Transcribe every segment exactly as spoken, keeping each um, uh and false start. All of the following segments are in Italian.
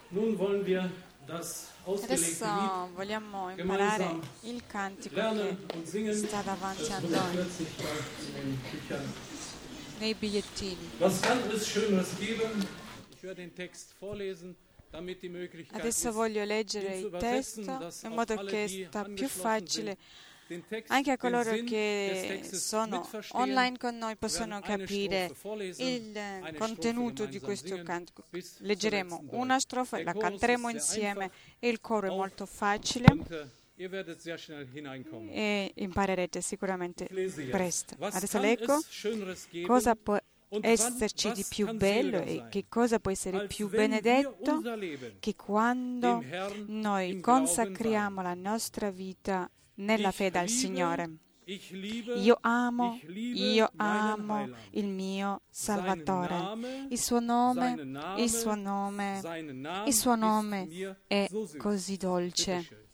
Nun wollen wir das Adesso ausgelegte Lied vogliamo imparare gemeinsam il cantico lernen che und singen. sta davanti a Das noi, hundertvierzig in den Büchern. nei bigliettini. Was kann es Schöneres geben? Ich werde den Text vorlesen, damit die Möglichkeit Adesso ist, voglio leggere ihn zu il übersetzen, testo dass in auch modo alle, che die sta più angeschlossen facile sind, den Text, anche a den coloro Sinn des che Textes sono mitverstehen. online con noi Wir possono werden eine capire Strophe vorlesen, il eine contenuto Strophe di gemeinsam questo singen, cantico. bis zur Leggeremo letzten una Beuge. strofa, Der la Chorus canteremo ist sehr insieme einfach, e il coro è auch molto facile und äh, ihr werdet sehr schnell hineinkommen. e imparerete sicuramente Ich lese jetzt. presto. Was Adesso kann leggo es Schöneres geben? cosa può Und esserci wann- di was più kann bello seliger e sein, che cosa può essere als più wenn wir benedetto unser Leben che quando dem Herrn noi im consacriamo Glauben la nostra vita nella Ich fede al liebe, Signore. ich liebe, Io amo, ich liebe io meinen amo Heiland. il mio Sein Salvatore. Name, Il suo nome, seine Name, il suo nome, sein Name il suo ist nome mir è so süß. così dolce. Bitte schön.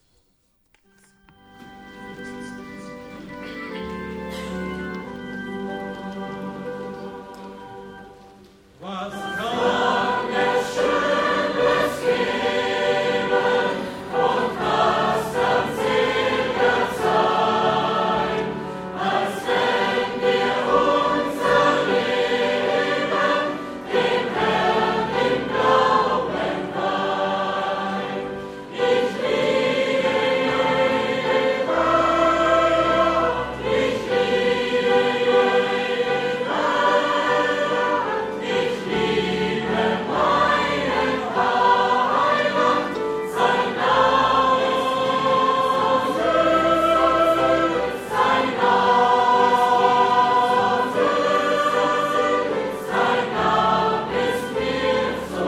Was kann es Schönes geben und was kann seliger sein, als wenn wir unser Leben dem Herrn im Glauben weihen. Ich liebe jeden Weiher, ich liebe jeden Weiher, ich liebe meinen Heiland, sein Name ist so süß, sein Name ist so süß, sein Name ist mir so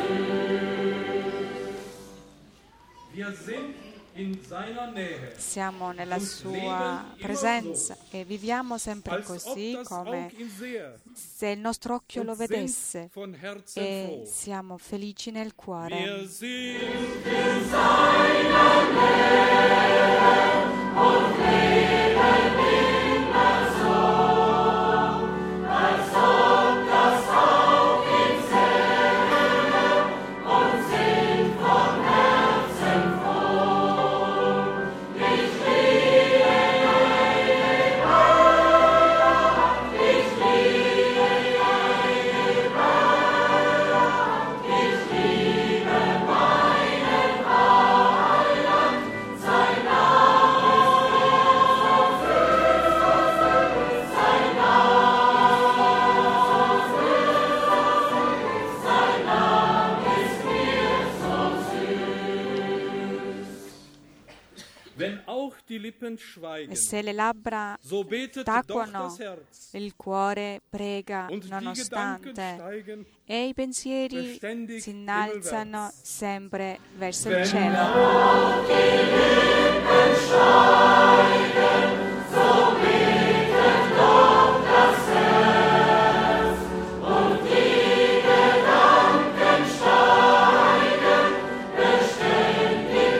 süß. Wir sind in seiner Nähe. Siamo nella sua presenza e viviamo sempre Als ob così das come Auge ihn sehe. se il nostro occhio lo Und sind vedesse von Herzen e froh. siamo felici nel cuore. Wir sind in seiner Nähe und leben immer so, als ob das Auge ihn sähe und sind von Herzen froh. Ich liebe jeden Weiher, ich liebe jeden Weiher, ich liebe meinen Heiland, sein Name ist so süß, so süß, sein Name ist so süß, so süß, sein Name ist mir so süß. Wenn auch die Lippen E schweigen, se le labbra so betet doch tacquano, das Herz. il cuore prega Und die Gedanken nonostante steigen e i pensieri beständig si innalzano himmelwärts. sempre verso il Wenn cielo. auch die Lippen schweigen, so betet doch das Herz. Und die Gedanken steigen beständig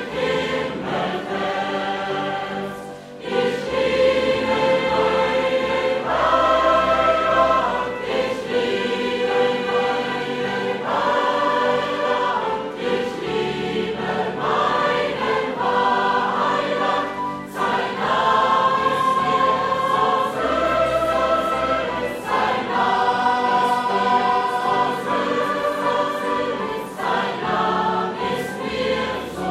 himmelwärts. Ich liebe meinen Heiland, ich liebe meinen Heiland, ich liebe meinen Heiland, sein Name ist mir so süß, so süß, sein Name ist mir so süß, so süß, sein Name ist mir so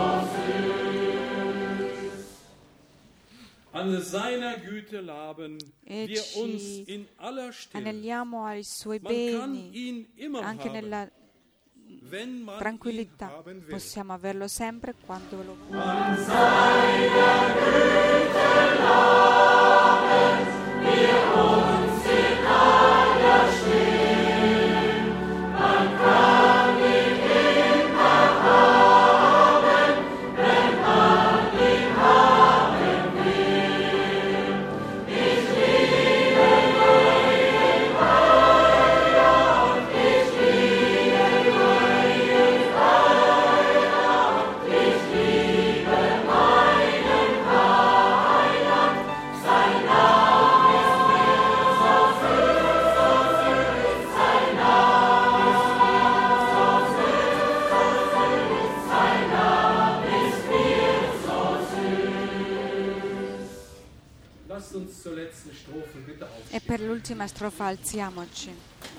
süß. An seiner Güte laben E wir uns ci in aller Stille. Anelliamo ai suoi Man kann beni, ihn immer anche haben, nella wenn man ihn tranquillità. haben will. Possiamo averlo sempre quando lo An seiner Güte laben wir uns in aller Stille. Man kann ihn immer haben, wenn man ihn haben will. Ich liebe meinen Heiland, ich liebe meinen Heiland, ich liebe meinen Heiland, E per l'ultima strofa alziamoci.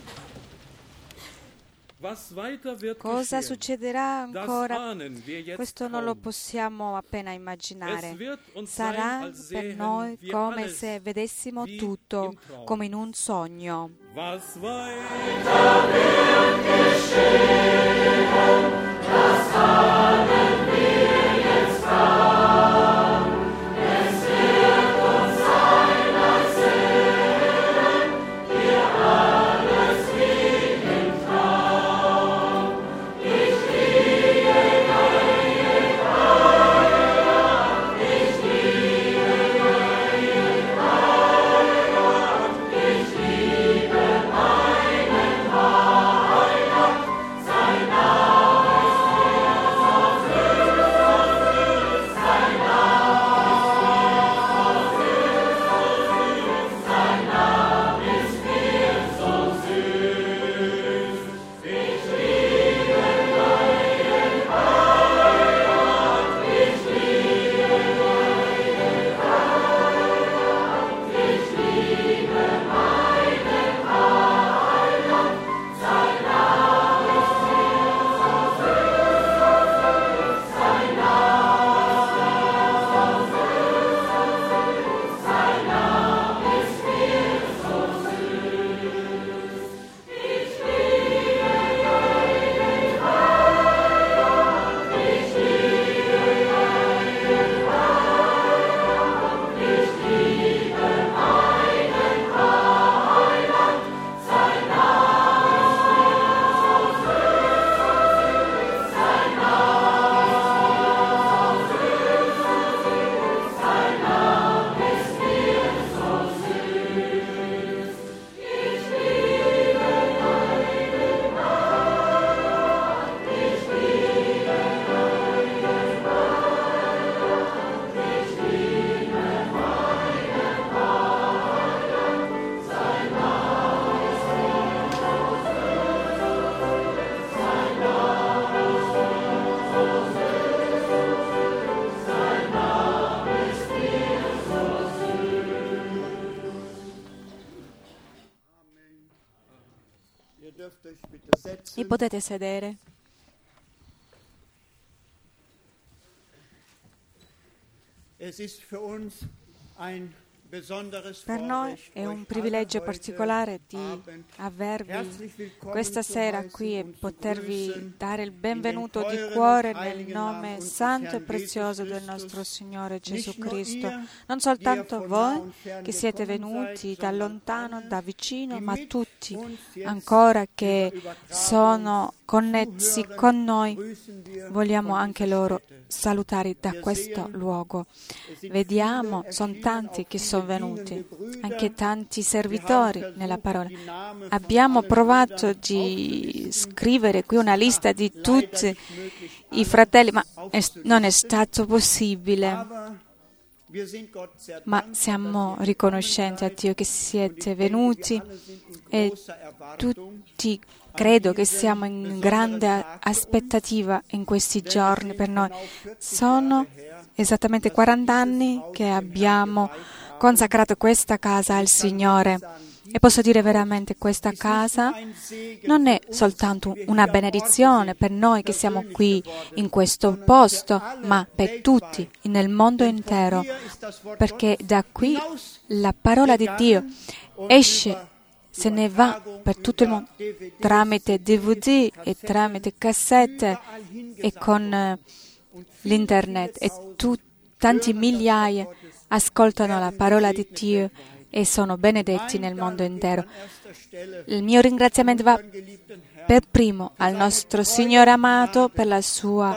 Cosa succederà ancora? Questo non lo possiamo appena immaginare. Sarà per noi come se vedessimo tutto come in un sogno. Was weiter wird geschehen, das haben wir jetzt dran. Es wird uns sein, als sähen wir alles wie im Traum. Ich liebe deine Heimat, ich liebe deine Heimat, ich liebe meinen Heiland, sein Name ist mir so süß, sein Name ist mir so süß, sein Name ist mir so süß. Ich liebe deinen Heiland, ich liebe deinen Heiland, ich liebe meinen Heiland, sein Name ist mir so süß, sein Name ist mir so süß, sein Name ist mir so süß. Ich liebe deinen Heiland, ich liebe deinen Heiland, ich liebe meinen Heiland, sein Name ist mir so süß, sein Name ist mir so süß, sein Name ist mir so süß. Ich liebe deinen Heiland, ich liebe deinen Heiland, ich liebe meinen Heiland, sein Name ist mir so süß, sein Name ist mir so süß, sein Name ist mir so Ihr dürft euch bitte setzen. Vi potete sedere. Es ist für uns ein besonderes Per noi Vorrecht, è un euch privilegio alle heute particolare di Abend avervi herzlich willkommen questa zu sera heißen qui e und zu potervi grüßen dare il in benvenuto den di teuren cuore und nel heiligen nome Namen unseres santo e Herrn prezioso Jesus del nostro Christus. Signore Gesù Nicht nur Cristo. ihr, Non soltanto die ihr von nah voi und fern che siete gekommen venuti seid, da sondern lontano, alle, da vicino, die ma mit tutti uns jetzt ancora che über Übertragung sono connessi zuhören, con noi. grüßen wir Vogliamo von anche dieser loro Stätte. salutare da Wir questo sehen, luogo. es sind Vediamo, viele sono erschienen, tanti auch che viele sono dienende venuti, Brüder. anche tanti Wir servitori haben nella versucht, parola. die Namen von Abbiamo allen provato Brüdern di aufzulisten. scrivere qui una lista di Leider tutti nicht möglich, i alle fratelli, ma è- aufzulisten. non è stato possibile. Aber wir sind Gott sehr Ma dankbar, siamo dass ihr riconoscenti a gekommen Dio che seid. Und siete ich denke, venuti wir alle sind in e großer Erwartung. tutti credo che siamo in grande aspettativa in questi giorni per noi. Sono esattamente quaranta anni che abbiamo consacrato questa casa al Signore e posso dire veramente questa casa non è soltanto una benedizione per noi che siamo qui in questo posto, ma per tutti nel mondo intero, perché da qui la parola di Dio esce, se ne va per tutto il mondo tramite D V D e tramite cassette e con eh, l'internet e tu, tanti migliaia ascoltano la parola di Dio e sono benedetti nel mondo intero. Il mio ringraziamento va per primo al nostro Signore amato per la sua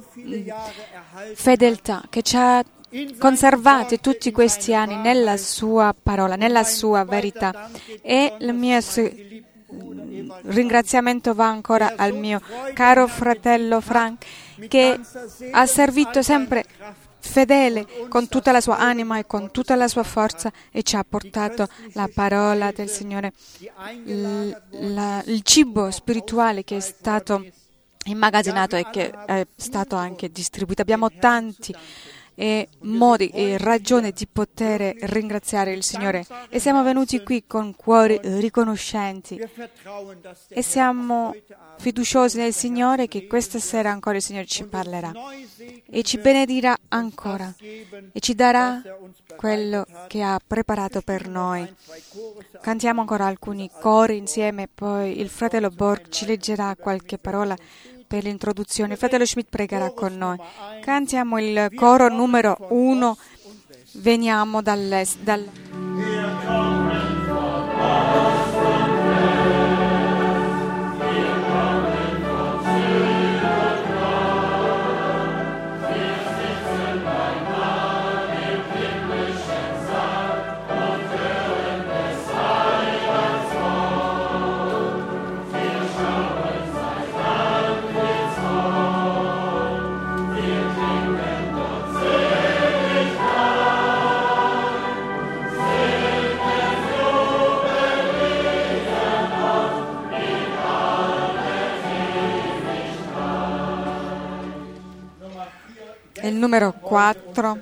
fedeltà che ci ha conservati tutti questi anni nella sua parola, nella sua verità. E il mio ringraziamento va ancora al mio caro fratello Frank che ha servito sempre fedele con tutta la sua anima e con tutta la sua forza e ci ha portato la parola del Signore, il, la, il cibo spirituale che è stato immagazzinato e che è stato anche distribuito. Abbiamo tanti e modi e ragioni di poter ringraziare il Signore. E siamo venuti qui con cuori riconoscenti e siamo fiduciosi nel Signore che questa sera ancora il Signore ci parlerà e ci benedirà ancora e ci darà quello che ha preparato per noi. Cantiamo ancora alcuni cori insieme, poi il fratello Borg ci leggerà qualche parola per l'introduzione. Il fratello Schmidt pregherà con noi. Cantiamo il coro numero uno. Veniamo dall'est. Dal... Il numero quattro.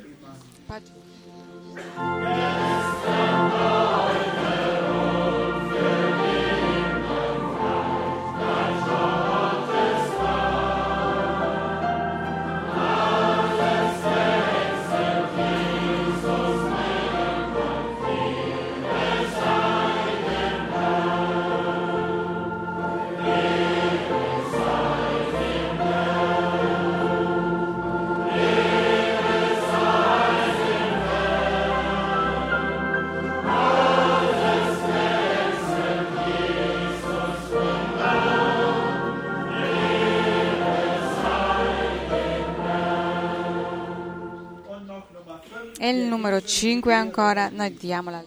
E il numero cinque ancora, noi diamola.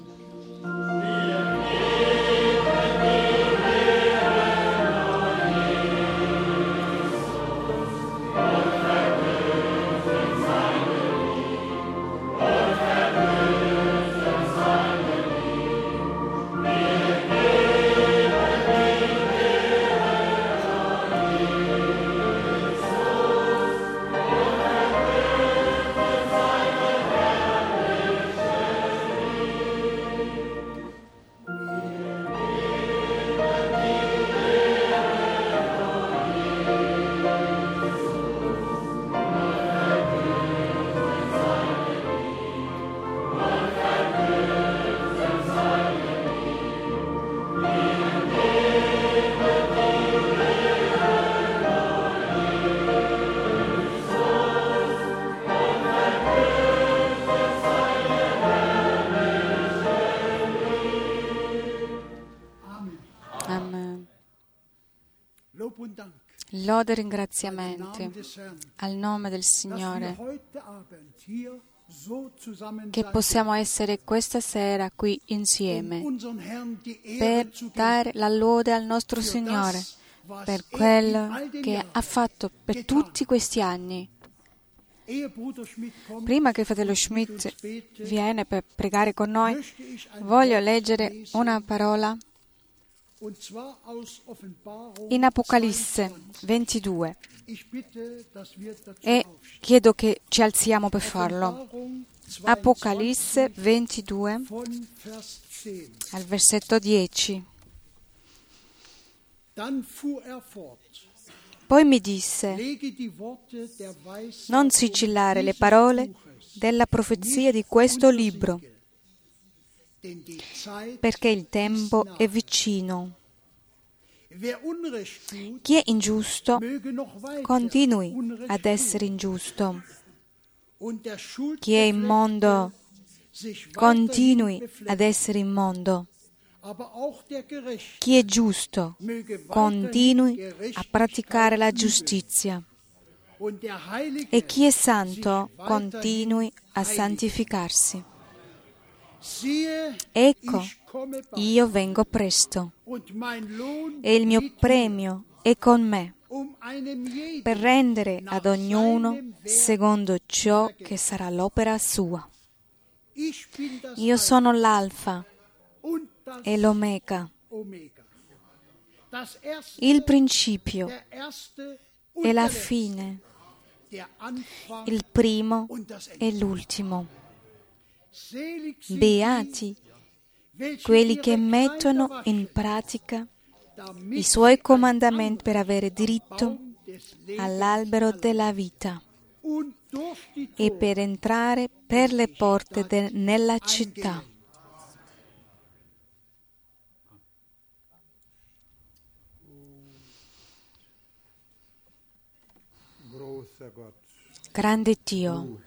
Lode e ringraziamenti al nome del Signore che possiamo essere questa sera qui insieme per dare la lode al nostro Signore per quello che ha fatto per tutti questi anni. Prima che il fratello Schmidt viene per pregare con noi, voglio leggere una parola in Apocalisse ventidue e chiedo che ci alziamo per farlo. Apocalisse ventidue al versetto dieci. Poi mi disse: non sigillare le parole della profezia di questo libro, perché il tempo è vicino. Chi è ingiusto continui ad essere ingiusto. Chi è immondo continui ad essere immondo. Chi è giusto continui a praticare la giustizia. E chi è santo continui a santificarsi. Ecco, io vengo presto e il mio premio è con me per rendere ad ognuno secondo ciò che sarà l'opera sua. Io sono l'Alfa e l'Omega, il principio e la fine, il primo e l'ultimo. Beati quelli che mettono in pratica i suoi comandamenti per avere diritto all'albero della vita e per entrare per le porte de- nella città. Grande Dio,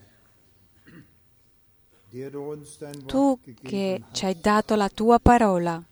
Tu che ci hai dato la Tua parola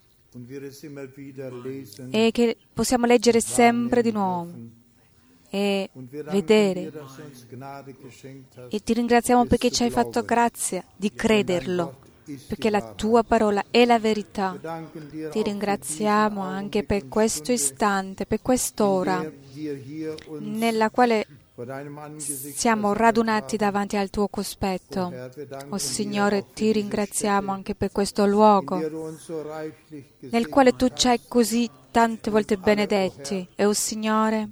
e che possiamo leggere sempre di nuovo e vedere, e ti ringraziamo perché ci hai fatto grazia di crederlo, perché la Tua parola è la verità. Ti ringraziamo anche per questo istante, per quest'ora nella quale siamo radunati davanti al Tuo cospetto. Oh Signore, ti ringraziamo anche per questo luogo nel quale Tu ci hai così tante volte benedetti. E oh Signore,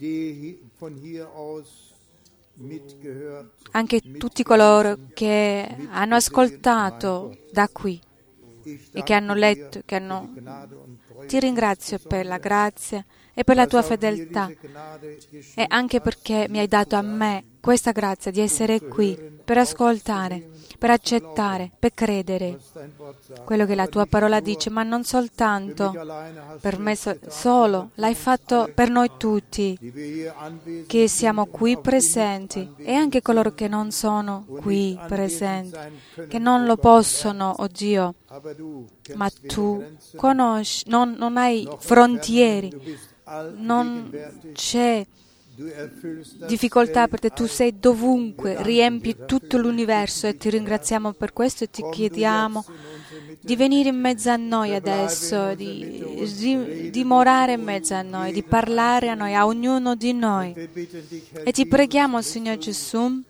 anche tutti coloro che hanno ascoltato da qui e che hanno letto, che hanno... ti ringrazio per la grazia e per la Tua fedeltà, e anche perché mi hai dato a me questa grazia di essere qui per ascoltare, per accettare, per credere quello che la Tua parola dice, ma non soltanto per me so- solo, l'hai fatto per noi tutti che siamo qui presenti, e anche coloro che non sono qui presenti, che non lo possono, oh Dio, ma Tu conosci, non, non hai frontiere, non c'è difficoltà per te, Tu sei dovunque, riempi tutto l'universo, e ti ringraziamo per questo e ti chiediamo di venire in mezzo a noi adesso, di, di dimorare in mezzo a noi, di parlare a noi, a ognuno di noi. E ti preghiamo, Signore Gesù,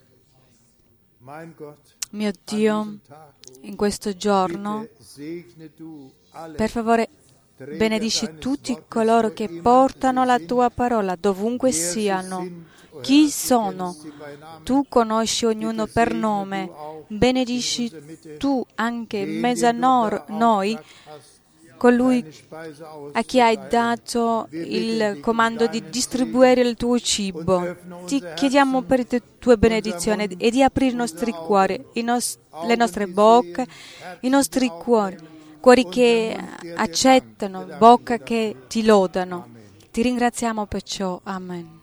mio Dio, in questo giorno, per favore, benedici tutti coloro che portano la Tua parola, dovunque siano. Chi sono? Tu conosci ognuno per nome. Benedici Tu anche in mezzo a noi colui a chi hai dato il comando di distribuire il Tuo cibo. Ti chiediamo per le Tue benedizioni e di aprire i nostri cuori, i nos- le nostre bocche, i nostri cuori. Cuori che accettano, bocca che Ti lodano. Ti ringraziamo per ciò. Amen.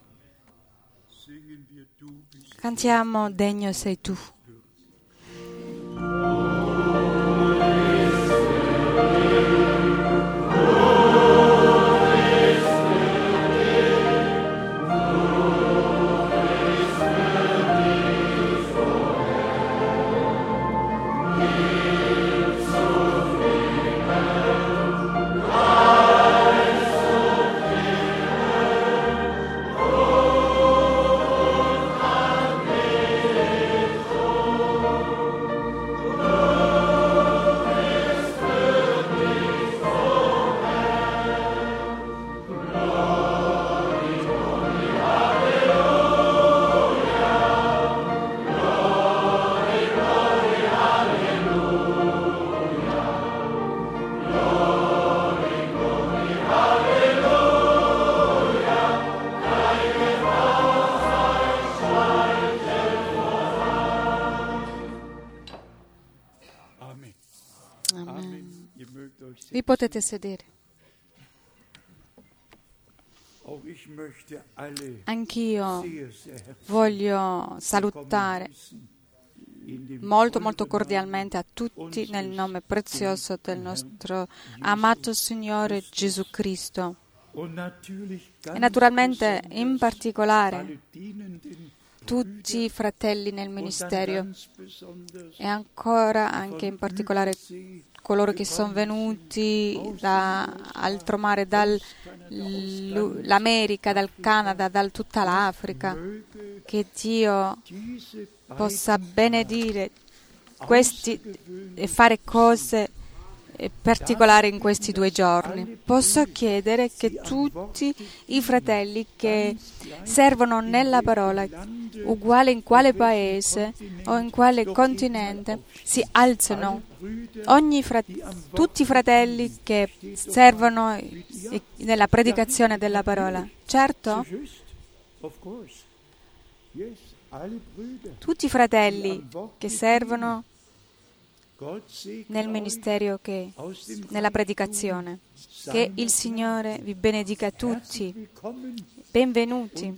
Cantiamo Degno sei Tu. Vi potete sedere. Anch'io voglio salutare molto molto cordialmente a tutti nel nome prezioso del nostro amato Signore Gesù Cristo, e naturalmente in particolare tutti i fratelli nel ministero, e ancora anche in particolare coloro che sono venuti da altro mare, dall'America, dal Canada, da tutta l'Africa. Che Dio possa benedire questi e fare cose particolare in questi due giorni. Posso chiedere che tutti i fratelli che servono nella parola, uguale in quale paese o in quale continente, si alzano. Ogni fra- tutti i fratelli che servono nella predicazione della parola. Certo? Tutti i fratelli che servono nel ministero, che, nella predicazione. Che il Signore vi benedica tutti. Benvenuti.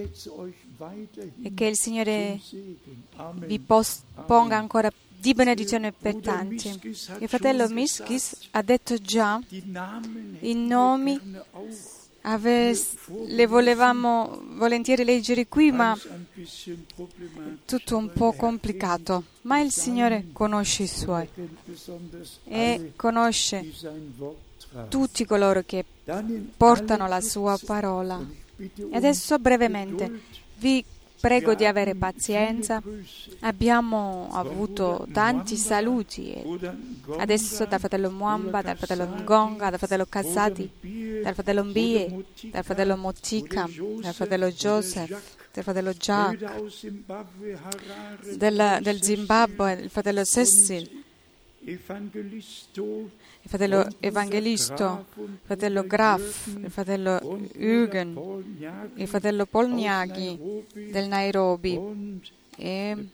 E che il Signore vi pos- ponga ancora di benedizione per tanti. Il fratello Miskis ha detto già i nomi. Ave, le volevamo volentieri leggere qui, ma è tutto un po' complicato. Ma il Signore conosce i Suoi e conosce tutti coloro che portano la Sua parola. E adesso brevemente vi prego di avere pazienza. Abbiamo avuto tanti saluti. Adesso dal fratello Mwamba, dal fratello Ngonga, dal fratello Casati, dal fratello Mbie, dal fratello Motika, dal fratello Joseph, del fratello Jack, del, del Zimbabwe, il fratello Cecil, il fratello Evangelisto, il fratello Graf, il fratello Eugen, il fratello Polniaghi del Nairobi e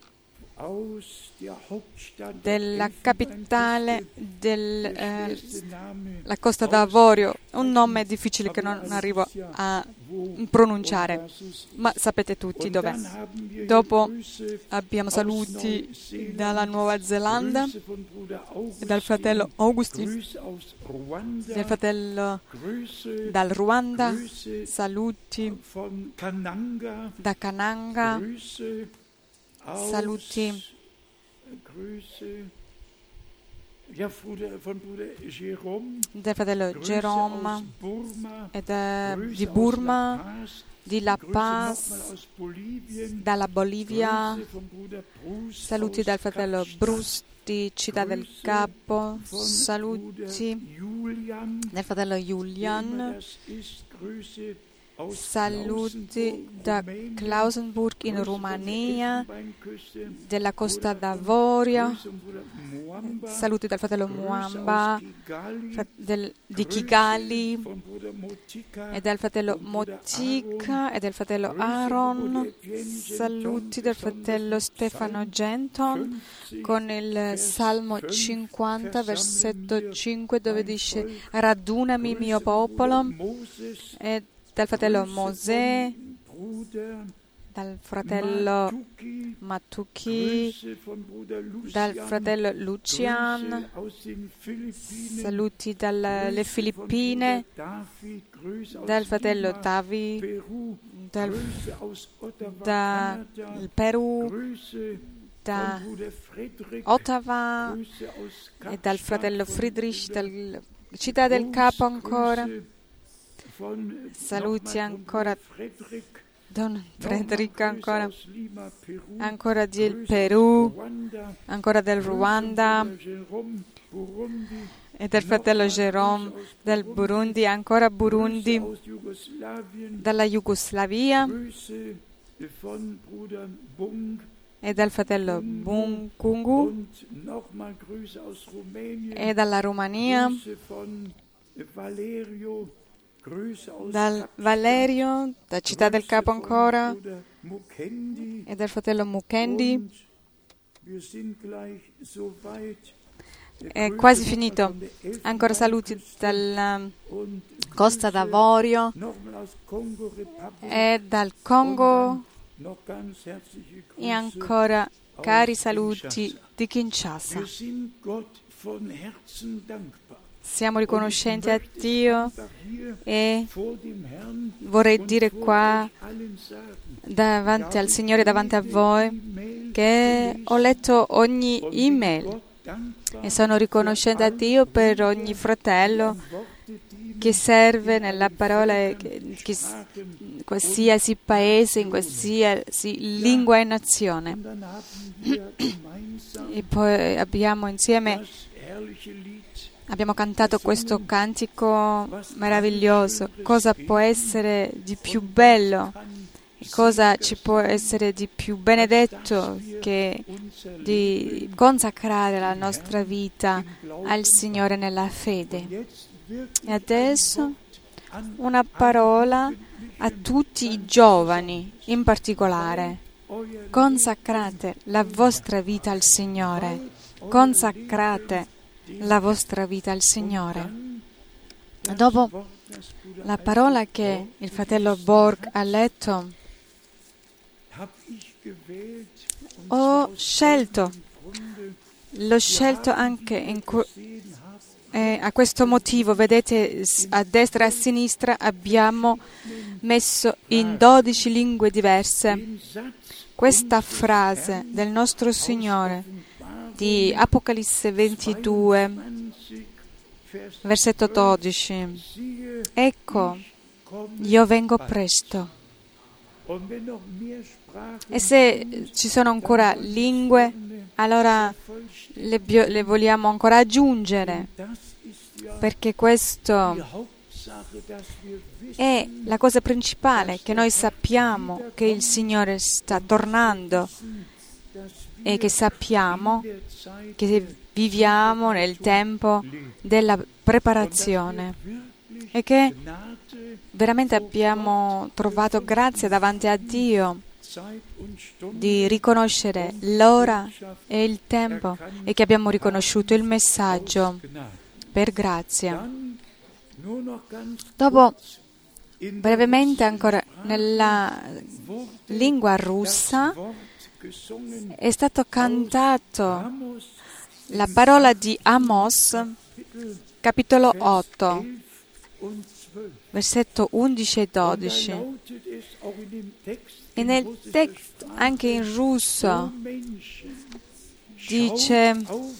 della capitale della eh, Costa d'Avorio, un nome difficile che non arrivo a pronunciare, ma sapete tutti dov'è. Dopo abbiamo saluti dalla Nuova Zelanda, dal fratello Augustin, del fratello dal Ruanda, saluti da Kananga, saluti del fratello Jerome e da, di Burma, di La Paz, dalla Bolivia, saluti dal fratello Bruce di Città del Capo, saluti del fratello Julian, saluti da Klausenburg in Romania, della Costa d'Avorio, saluti dal fratello Mwamba, del, di Kigali, e dal fratello Motika e del fratello Aaron, saluti del fratello Stefano Genton con il Salmo cinquanta, versetto cinque, dove dice: radunami mio popolo, e dal fratello Mosè, dal fratello Matuki, dal fratello Lucian, saluti dalle Filippine, dal fratello Tavi, dal, dal Perù, da Ottawa, e dal fratello Friedrich, dalla Città del Capo ancora. Saluti ancora Don Frederico, ancora, ancora del Perù, ancora del Ruanda, e del fratello Jerome del Burundi, ancora Burundi, dalla Jugoslavia, e dal fratello Bunkungu, e dalla Romania, dal Valerio, da Città del Capo ancora, e del fratello Mukendi. È quasi finito. Ancora saluti dalla Costa d'Avorio e dal Congo, e ancora cari saluti di Kinshasa. Siamo riconoscenti a Dio, e vorrei dire qua davanti al Signore, davanti a voi, che ho letto ogni email e sono riconoscente a Dio per ogni fratello che serve nella parola, in qualsiasi paese, in qualsiasi lingua e nazione. E poi abbiamo insieme Abbiamo cantato questo cantico meraviglioso. Cosa può essere di più bello? Cosa ci può essere di più benedetto che di consacrare la nostra vita al Signore nella fede? E adesso una parola a tutti i giovani in particolare. Consacrate la vostra vita al Signore. Consacrate la vostra vita al Signore. Dopo la parola che il fratello Borg ha letto, ho scelto, l'ho scelto anche in cu- eh, a questo motivo. Vedete, a destra e a sinistra abbiamo messo in dodici lingue diverse questa frase del nostro Signore di Apocalisse ventidue, versetto dodici. Ecco, io vengo presto. E se ci sono ancora lingue, allora le, bio- le vogliamo ancora aggiungere, perché questo è la cosa principale, che noi sappiamo che il Signore sta tornando e che sappiamo che viviamo nel tempo della preparazione e che veramente abbiamo trovato grazia davanti a Dio di riconoscere l'ora e il tempo e che abbiamo riconosciuto il messaggio per grazia. Dopo, brevemente ancora, nella lingua russa è stato cantato la parola di Amos, capitolo otto, versetto undici e dodici. E nel testo, anche in russo, dice: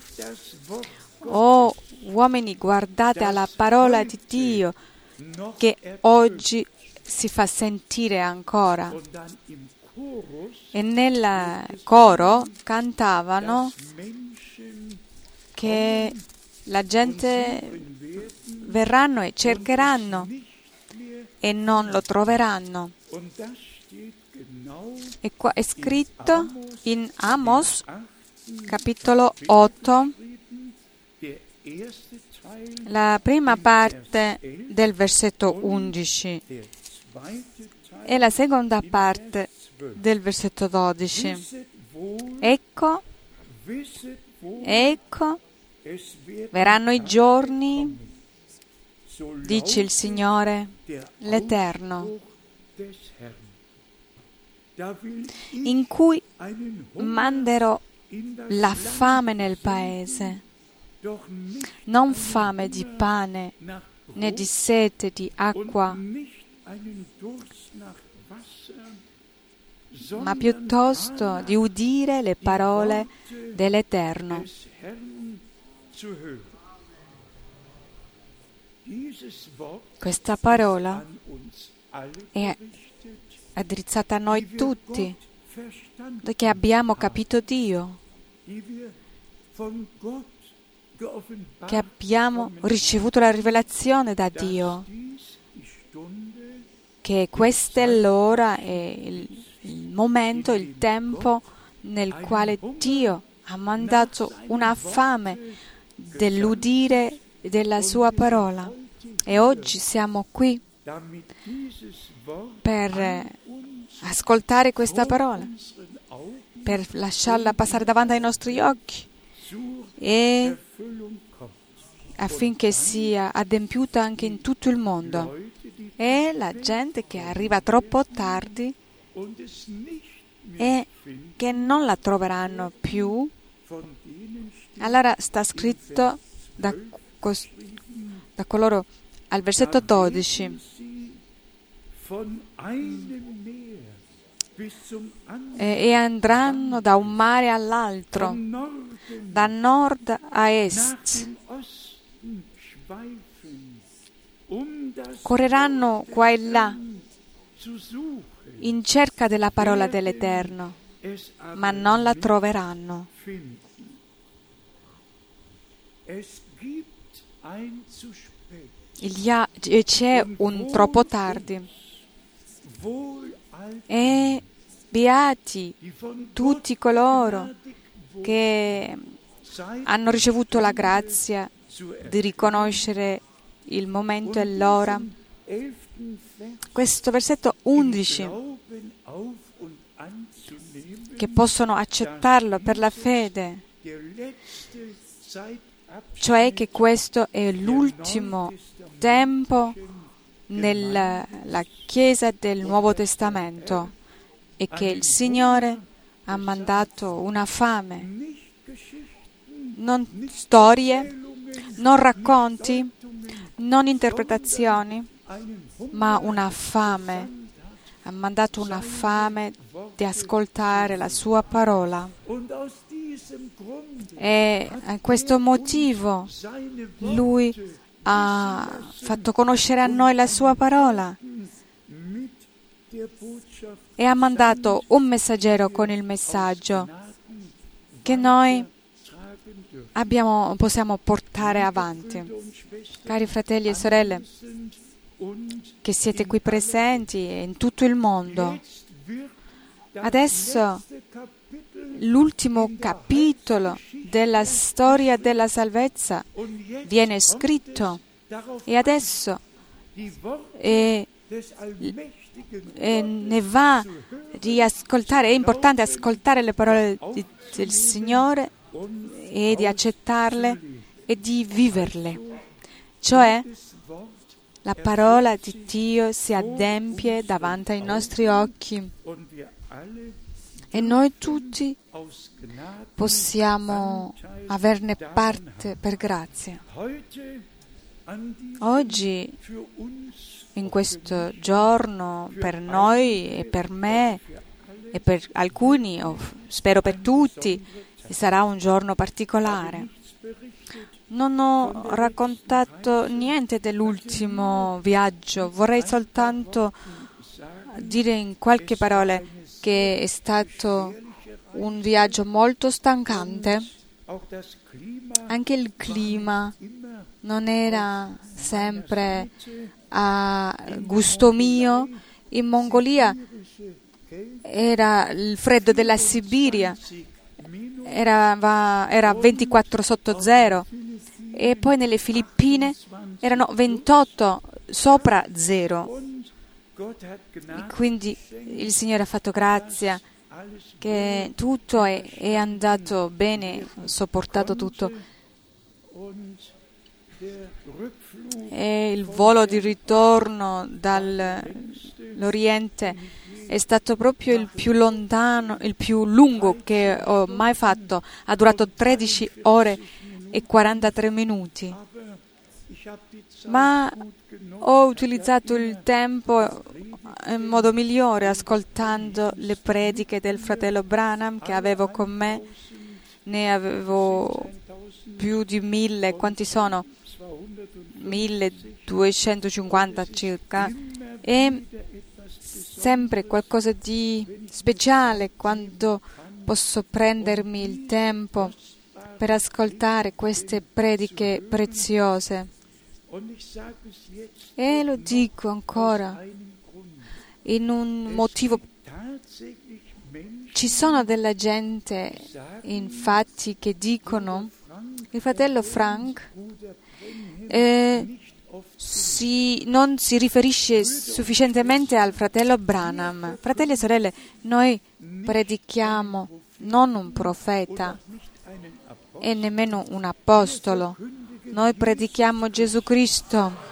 «Oh uomini, guardate alla parola di Dio, che oggi si fa sentire ancora». E nel coro cantavano che la gente verranno e cercheranno e non lo troveranno. E qua è scritto in Amos, capitolo otto, la prima parte del versetto undici e la seconda parte del versetto dodici. Ecco, ecco, verranno i giorni, dice il Signore, l'Eterno, in cui manderò la fame nel paese, non fame di pane né di sete di acqua, ma piuttosto di udire le parole dell'Eterno. Questa parola è addrizzata a noi tutti, che abbiamo capito Dio, che abbiamo ricevuto la rivelazione da Dio, che questa è l'ora e il, il momento, il tempo nel quale Dio ha mandato una fame dell'udire della sua parola. E oggi siamo qui per ascoltare questa parola, per lasciarla passare davanti ai nostri occhi e affinché sia adempiuta anche in tutto il mondo. E la gente che arriva troppo tardi e che non la troveranno più, allora sta scritto da, cos- da coloro al versetto dodici: e, e andranno da un mare all'altro, da nord a est, correranno qua e là in cerca della parola dell'Eterno, ma non la troveranno. Il c'è un troppo tardi. E beati tutti coloro che hanno ricevuto la grazia di riconoscere il momento e l'ora. Questo versetto undici, che possono accettarlo per la fede, cioè che questo è l'ultimo tempo nella Chiesa del Nuovo Testamento e che il Signore ha mandato una fame, non storie, non racconti, non interpretazioni, ma una fame. Ha mandato una fame di ascoltare la sua parola. E a questo motivo Lui ha fatto conoscere a noi la sua parola e ha mandato un messaggero con il messaggio che noi abbiamo, possiamo portare avanti. Cari fratelli e sorelle, che siete qui presenti in tutto il mondo, adesso l'ultimo capitolo della storia della salvezza viene scritto e adesso e, e ne va di ascoltare, è importante ascoltare le parole di, del Signore e di accettarle e di viverle, cioè la parola di Dio si adempie davanti ai nostri occhi e noi tutti possiamo averne parte per grazia. Oggi, in questo giorno, per noi e per me e per alcuni, o spero per tutti, sarà un giorno particolare. Non ho raccontato niente dell'ultimo viaggio, vorrei soltanto dire in qualche parola che è stato un viaggio molto stancante. Anche il clima non era sempre a gusto mio. In Mongolia era il freddo della Siberia, era, era ventiquattro sotto zero. E poi nelle Filippine erano ventotto sopra zero. E quindi il Signore ha fatto grazia che tutto è, è andato bene, ho sopportato tutto. E il volo di ritorno dall'Oriente è stato proprio il più lontano, il più lungo che ho mai fatto. Ha durato tredici ore e quarantatré minuti, ma ho utilizzato il tempo in modo migliore ascoltando le prediche del fratello Branham che avevo con me. Ne avevo più di mille, quanti sono? milleduecentocinquanta circa, e sempre qualcosa di speciale quando posso prendermi il tempo per ascoltare queste prediche preziose. E lo dico ancora, in un motivo. Ci sono della gente, infatti, che dicono, il fratello Frank eh, si, non si riferisce sufficientemente al fratello Branham. Fratelli e sorelle, noi predichiamo non un profeta e nemmeno un apostolo, noi predichiamo Gesù Cristo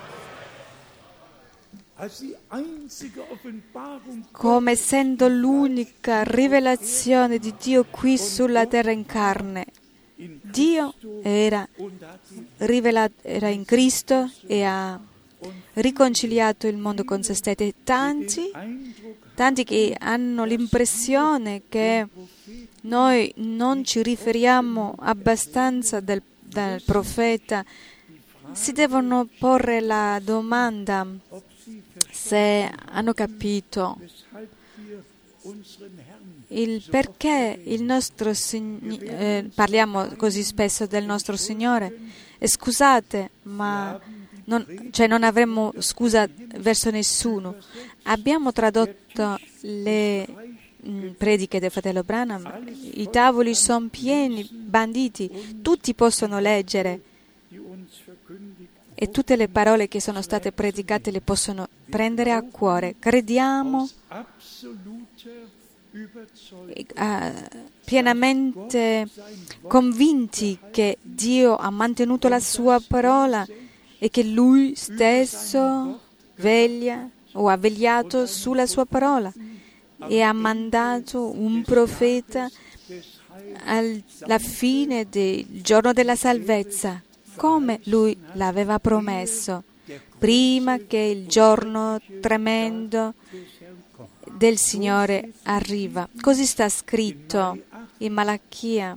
come essendo l'unica rivelazione di Dio qui sulla terra in carne. Dio era, rivelato, era in Cristo e ha riconciliato il mondo con se stesso. E tanti, tanti che hanno l'impressione che noi non ci riferiamo abbastanza del, del profeta, si devono porre la domanda se hanno capito il perché il nostro Sign- eh, parliamo così spesso del nostro Signore. E scusate, ma non, cioè non avremmo scusa verso nessuno. Abbiamo tradotto le mh, prediche del fratello Branham, i tavoli sono pieni, banditi, tutti possono leggere e tutte le parole che sono state predicate le possono prendere a cuore. Crediamo Uh, pienamente convinti che Dio ha mantenuto la sua parola e che Lui stesso veglia o ha vegliato sulla sua parola e ha mandato un profeta alla fine del giorno della salvezza, come Lui l'aveva promesso, prima che il giorno tremendo del Signore arriva. Così sta scritto in Malachia.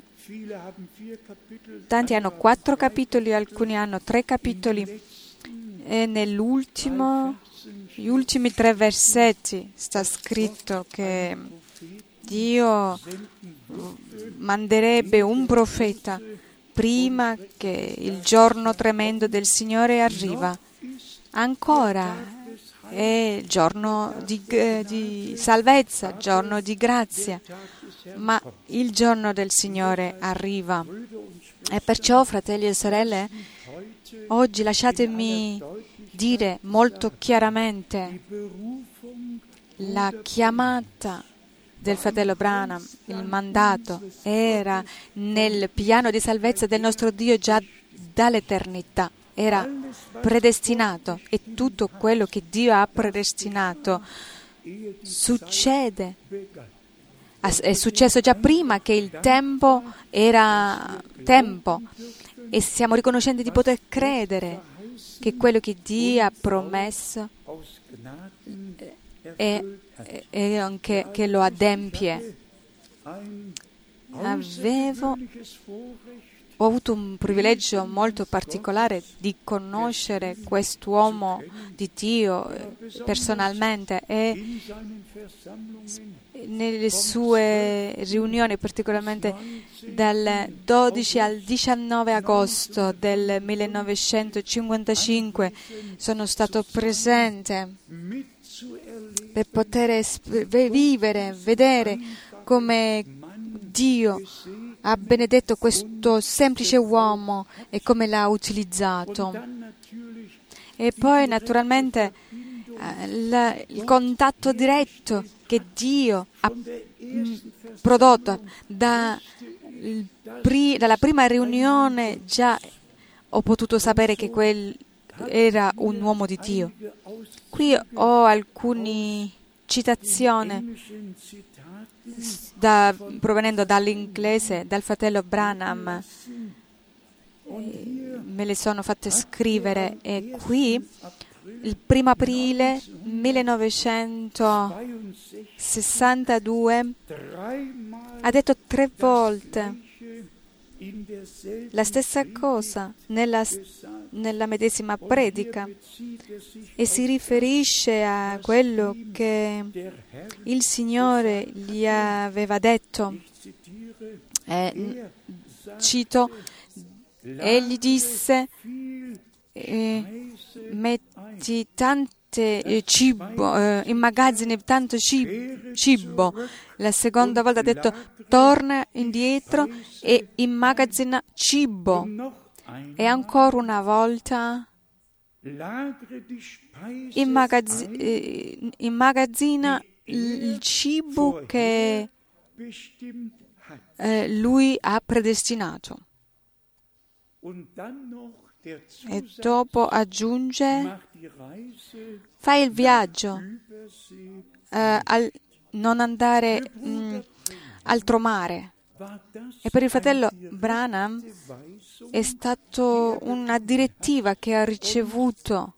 Tanti hanno quattro capitoli, alcuni hanno tre capitoli e nell'ultimo, gli ultimi tre versetti sta scritto che Dio manderebbe un profeta prima che il giorno tremendo del Signore arriva. Ancora è il giorno di, eh, di salvezza, giorno di grazia, ma il giorno del Signore arriva. E perciò, fratelli e sorelle, oggi lasciatemi dire molto chiaramente la chiamata del fratello Branham, il mandato, era nel piano di salvezza del nostro Dio già dall'eternità. Era predestinato e tutto quello che Dio ha predestinato succede. È successo già prima che il tempo era tempo e siamo riconoscenti di poter credere che quello che Dio ha promesso è, è anche che lo adempie. Avevo Ho avuto un privilegio molto particolare di conoscere quest'uomo di Dio personalmente e nelle sue riunioni, particolarmente dal dodici al diciannove agosto del millenovecentocinquantacinque, sono stato presente per poter vivere, vedere come Dio ha benedetto questo semplice uomo e come l'ha utilizzato. E poi naturalmente la, il contatto diretto che Dio ha mh, prodotto da, il, pri, dalla prima riunione, già ho potuto sapere che quel era un uomo di Dio. Qui ho alcune citazioni Da, provenendo dall'inglese, dal fratello Branham, me le sono fatte scrivere e qui il primo aprile millenovecentosessantadue ha detto tre volte la stessa cosa nella, nella medesima predica e si riferisce a quello che il Signore gli aveva detto. Eh, cito, egli disse eh, metti tante eh, cibo, eh, immagazzini tanto cibo, cibo. La seconda volta ha detto torna indietro e immagazzina cibo. E ancora una volta immagazz- eh, immagazzina il cibo che eh, lui ha predestinato. E dopo aggiunge, fai il viaggio, eh, al, non andare mh, altro mare. E per il fratello Branham è stata una direttiva che ha ricevuto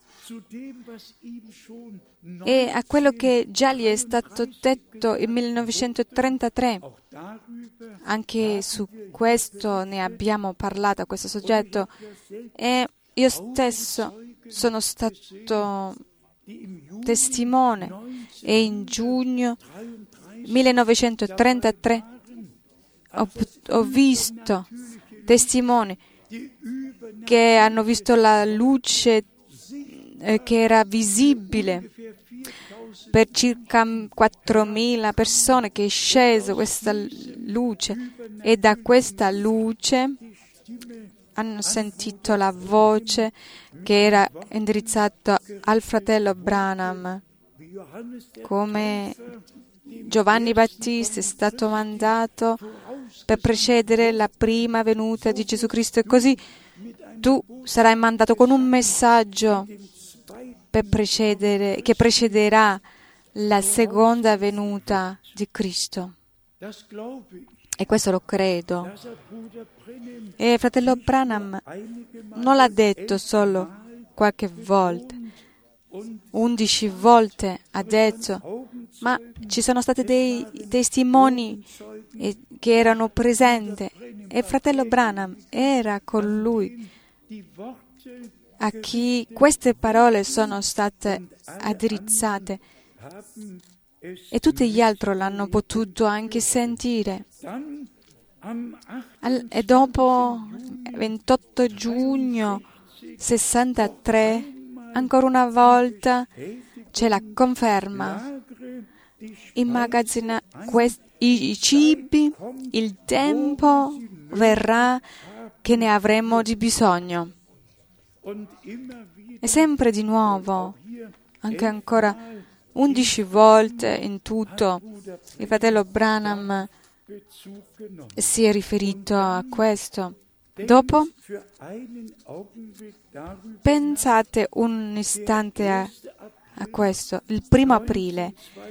e a quello che già gli è stato detto nel millenovecentotrentatré. Anche su questo ne abbiamo parlato, a questo soggetto, e io stesso sono stato testimone e in giugno millenovecentotrentatré ho, ho visto testimoni che hanno visto la luce eh, che era visibile per circa quattromila persone, che è scesa questa luce, e da questa luce hanno sentito la voce che era indirizzata al fratello Branham, come Giovanni Battista è stato mandato per precedere la prima venuta di Gesù Cristo, e così tu sarai mandato con un messaggio per precedere, che precederà la seconda venuta di Cristo. E questo lo credo. E il fratello Branham non l'ha detto solo qualche volta, undici volte ha detto, ma ci sono stati dei testimoni che erano presenti, e il fratello Branham era colui a chi queste parole sono state addirizzate, e tutti gli altri l'hanno potuto anche sentire. E dopo ventotto giugno sessantatré, ancora una volta c'è la conferma: immagazzina questi, i cibi, il tempo verrà che ne avremo di bisogno. E sempre di nuovo, anche ancora undici volte in tutto, il fratello Branham si è riferito a questo. Dopo, pensate un istante a, a questo. Il primo aprile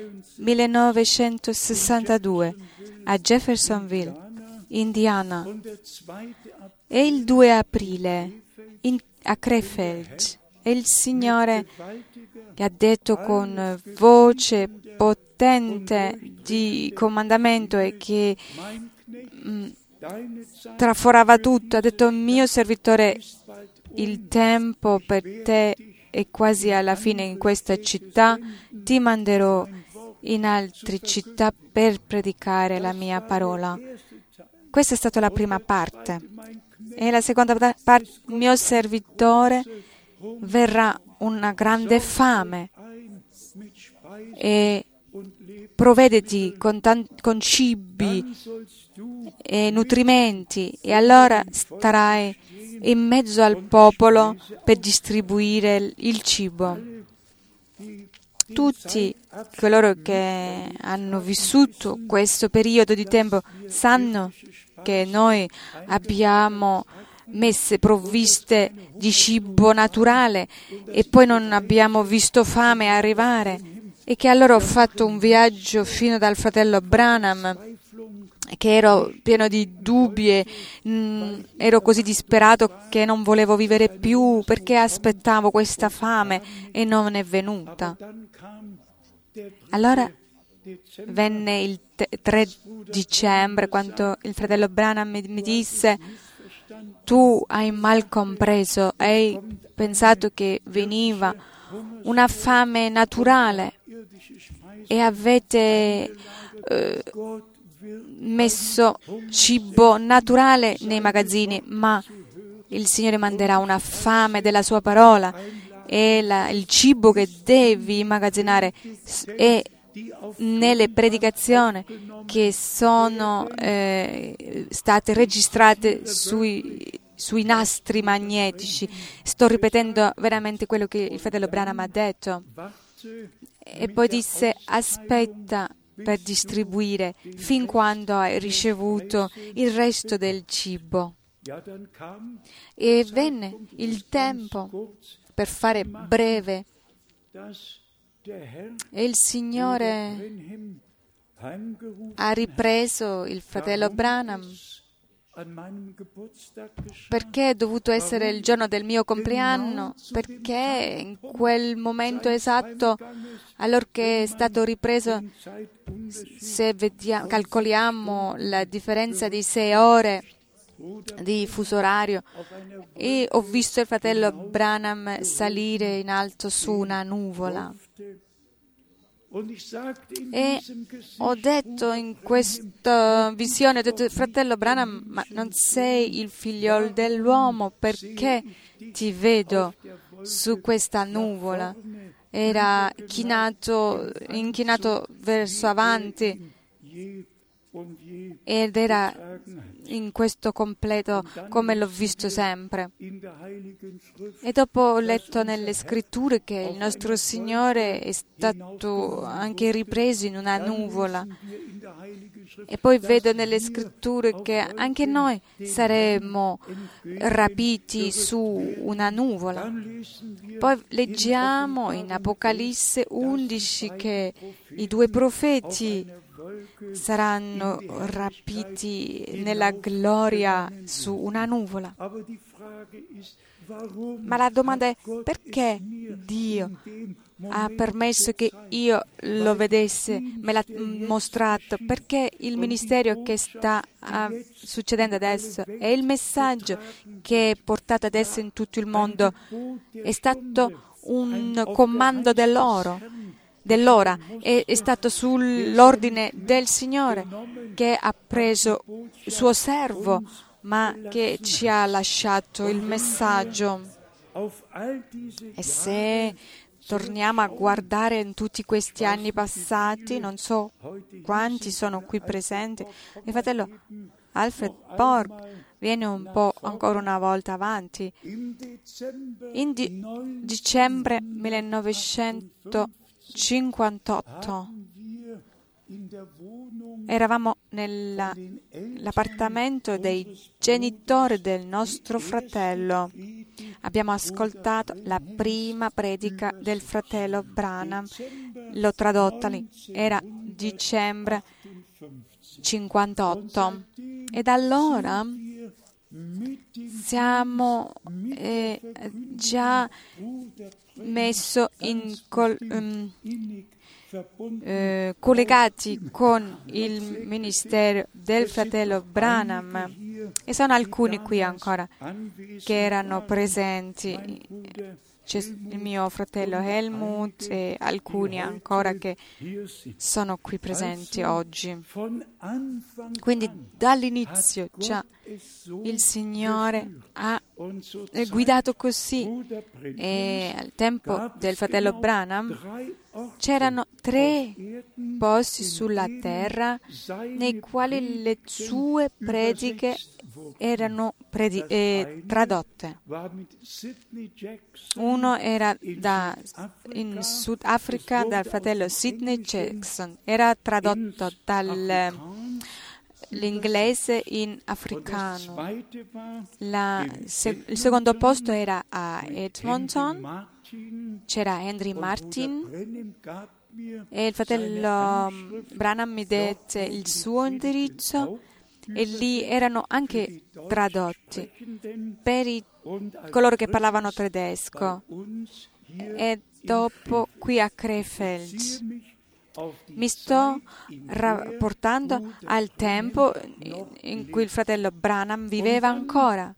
millenovecentosessantadue a Jeffersonville, Indiana, e il due aprile in, a Krefeld, e il Signore che ha detto con voce potente di comandamento e che mh, traforava tutto, ha detto: mio servitore, il tempo per te è quasi alla fine in questa città, ti manderò in altre città per predicare la mia parola. Questa è stata la prima parte. E la seconda parte: mio servitore verrà una grande fame e provvediti con, tan- con cibi e nutrimenti, e allora starai in mezzo al popolo per distribuire il cibo. Tutti coloro che hanno vissuto questo periodo di tempo sanno che noi abbiamo messe provviste di cibo naturale e poi non abbiamo visto fame arrivare, e che allora ho fatto un viaggio fino dal fratello Branham, che ero pieno di dubbi e mh, ero così disperato che non volevo vivere più perché aspettavo questa fame e non è venuta. Allora venne il tre dicembre, quando il fratello Branham mi, mi disse: tu hai mal compreso, hai pensato che veniva una fame naturale e avete eh, messo cibo naturale nei magazzini, ma il Signore manderà una fame della sua parola, e la, il cibo che devi immagazzinare è nelle predicazioni che sono eh, state registrate sui, sui nastri magnetici. Sto ripetendo veramente quello che il fratello Branham ha detto. E poi disse: aspetta per distribuire fin quando hai ricevuto il resto del cibo. E venne il tempo, per fare breve, e il Signore ha ripreso il fratello Branham, perché è dovuto essere il giorno del mio compleanno, perché in quel momento esatto, allorché è stato ripreso, se vediamo, calcoliamo la differenza di sei ore di fuso orario, e ho visto il fratello Branham salire in alto su una nuvola, E ho detto in questa visione, ho detto, fratello Branham, ma non sei il figliolo dell'uomo, perché ti vedo su questa nuvola? Era chinato, inchinato verso avanti ed era in questo completo come l'ho visto sempre. E dopo ho letto nelle scritture che il nostro Signore è stato anche ripreso in una nuvola. E poi vedo nelle scritture che anche noi saremo rapiti su una nuvola. Poi leggiamo in Apocalisse undici che i due profeti saranno rapiti nella gloria su una nuvola. Ma la domanda è: perché Dio ha permesso che io lo vedesse, me l'ha mostrato? Perché il ministero che sta uh, succedendo adesso è il messaggio che è portato adesso in tutto il mondo. È stato un comando dell'oro. dell'ora, è, è stato sull'ordine del Signore che ha preso il suo servo, ma che ci ha lasciato il messaggio. E se torniamo a guardare in tutti questi anni passati, non so quanti sono qui presenti, mio fratello Alfred Borg viene un po' ancora una volta avanti. In di- dicembre millenovecentocinquantotto eravamo nell'appartamento dei genitori del nostro fratello. Abbiamo ascoltato la prima predica del fratello Branham. L'ho tradotta lì. Era dicembre cinquantotto. E da allora siamo eh, già messo in col, um, eh, collegati con il ministero del fratello Branham, e sono alcuni qui ancora che erano presenti. C'è il mio fratello Helmut e alcuni ancora che sono qui presenti oggi. Quindi dall'inizio già il Signore ha guidato così, e al tempo del fratello Branham c'erano tre posti sulla terra nei quali le sue prediche erano predi- eh, tradotte. Uno era da, in Sudafrica dal fratello Sidney Jackson, era tradotto dall'inglese in africano. La, se, il secondo posto era a Edmonton, c'era Henry Martin, e il fratello Branham mi dette il suo indirizzo, e lì erano anche tradotti per i, coloro che parlavano tedesco. E dopo qui a Krefeld mi sto rapportando al tempo in cui il fratello Branham viveva ancora.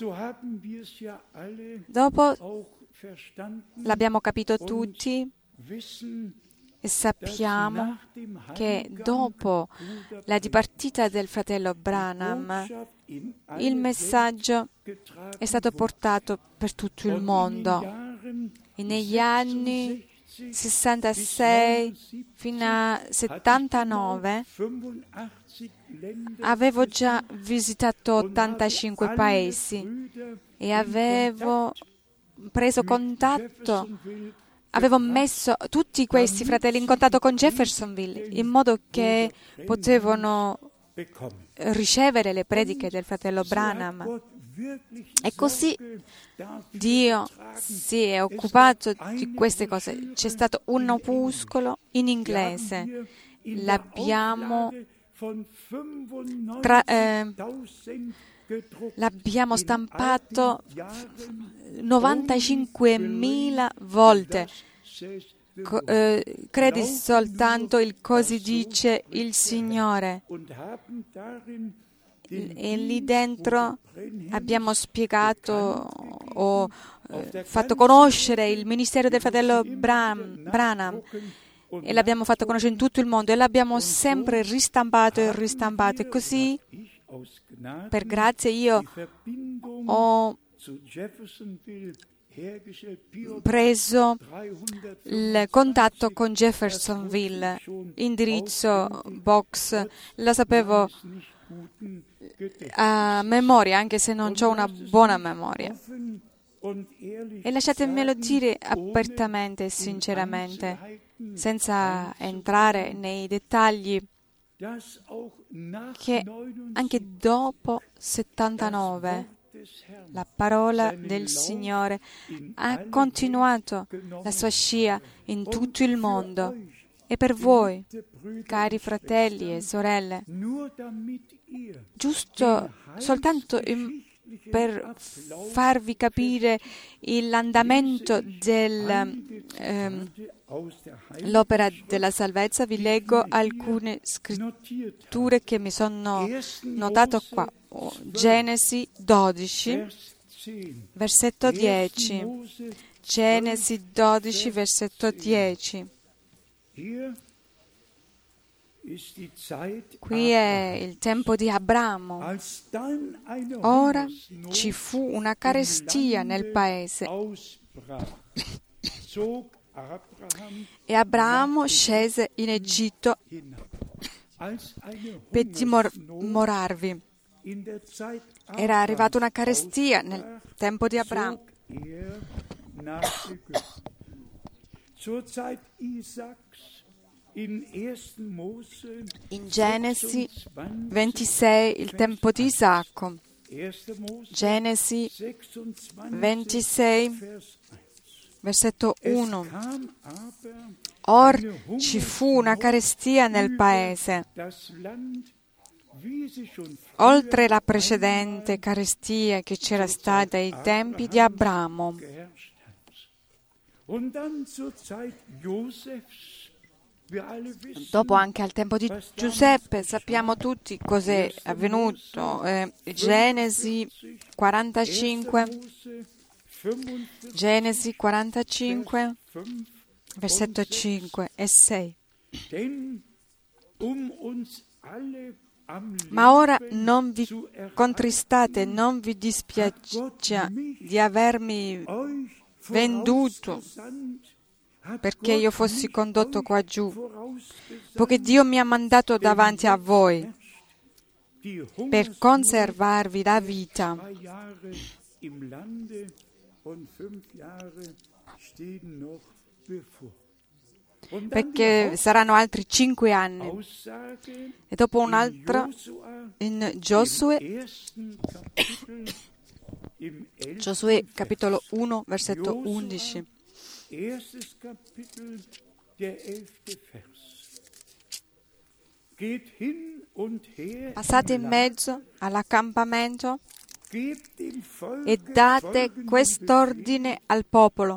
Dopo l'abbiamo capito tutti e sappiamo che dopo la dipartita del fratello Branham il messaggio è stato portato per tutto il mondo. E negli anni sessantasei fino a settantanove avevo già visitato ottantacinque paesi e avevo preso contatto, avevo messo tutti questi fratelli in contatto con Jeffersonville in modo che potevano ricevere le prediche del fratello Branham. E così Dio si è occupato di queste cose. C'è stato un opuscolo in inglese, l'abbiamo, tra, eh, l'abbiamo stampato novantacinquemila volte. Co- eh, credi soltanto il così dice il Signore. E lì dentro abbiamo spiegato o eh, fatto conoscere il ministero del fratello Bram, Branham, e l'abbiamo fatto conoscere in tutto il mondo e l'abbiamo sempre ristampato e ristampato. E così, per grazia, io ho preso il contatto con Jeffersonville, indirizzo, box, lo sapevo a memoria, anche se non ho una buona memoria. E lasciatemelo dire apertamente e sinceramente, senza entrare nei dettagli, che anche dopo settantanove la parola del Signore ha continuato la sua scia in tutto il mondo. E per voi, cari fratelli e sorelle, giusto soltanto in, per farvi capire l'andamento dell'opera eh, della salvezza, vi leggo alcune scritture che mi sono notato qua. Genesi dodici, versetto dieci. Genesi dodici, versetto dieci. Qui è il tempo di Abramo. Ora ci fu una carestia nel paese e Abramo scese in Egitto per dimorarvi. Era arrivata una carestia nel tempo di Abramo. In Genesi ventisei, il tempo di Isacco. Genesi ventisei, versetto uno. Or ci fu una carestia nel paese. Oltre la precedente carestia che c'era stata ai tempi di Abramo. Dopo anche al tempo di Giuseppe, sappiamo tutti cos'è avvenuto. Eh, Genesi quarantacinque, Genesi quarantacinque, versetto cinque e sei. Ma ora non vi contristate, non vi dispiaccia di avermi venduto perché io fossi condotto qua giù, poiché Dio mi ha mandato davanti a voi per conservarvi la vita. Perché saranno altri cinque anni. E dopo un altro in Giosuè, Giosuè capitolo uno, versetto undici. Passate in mezzo all'accampamento e date quest'ordine al popolo,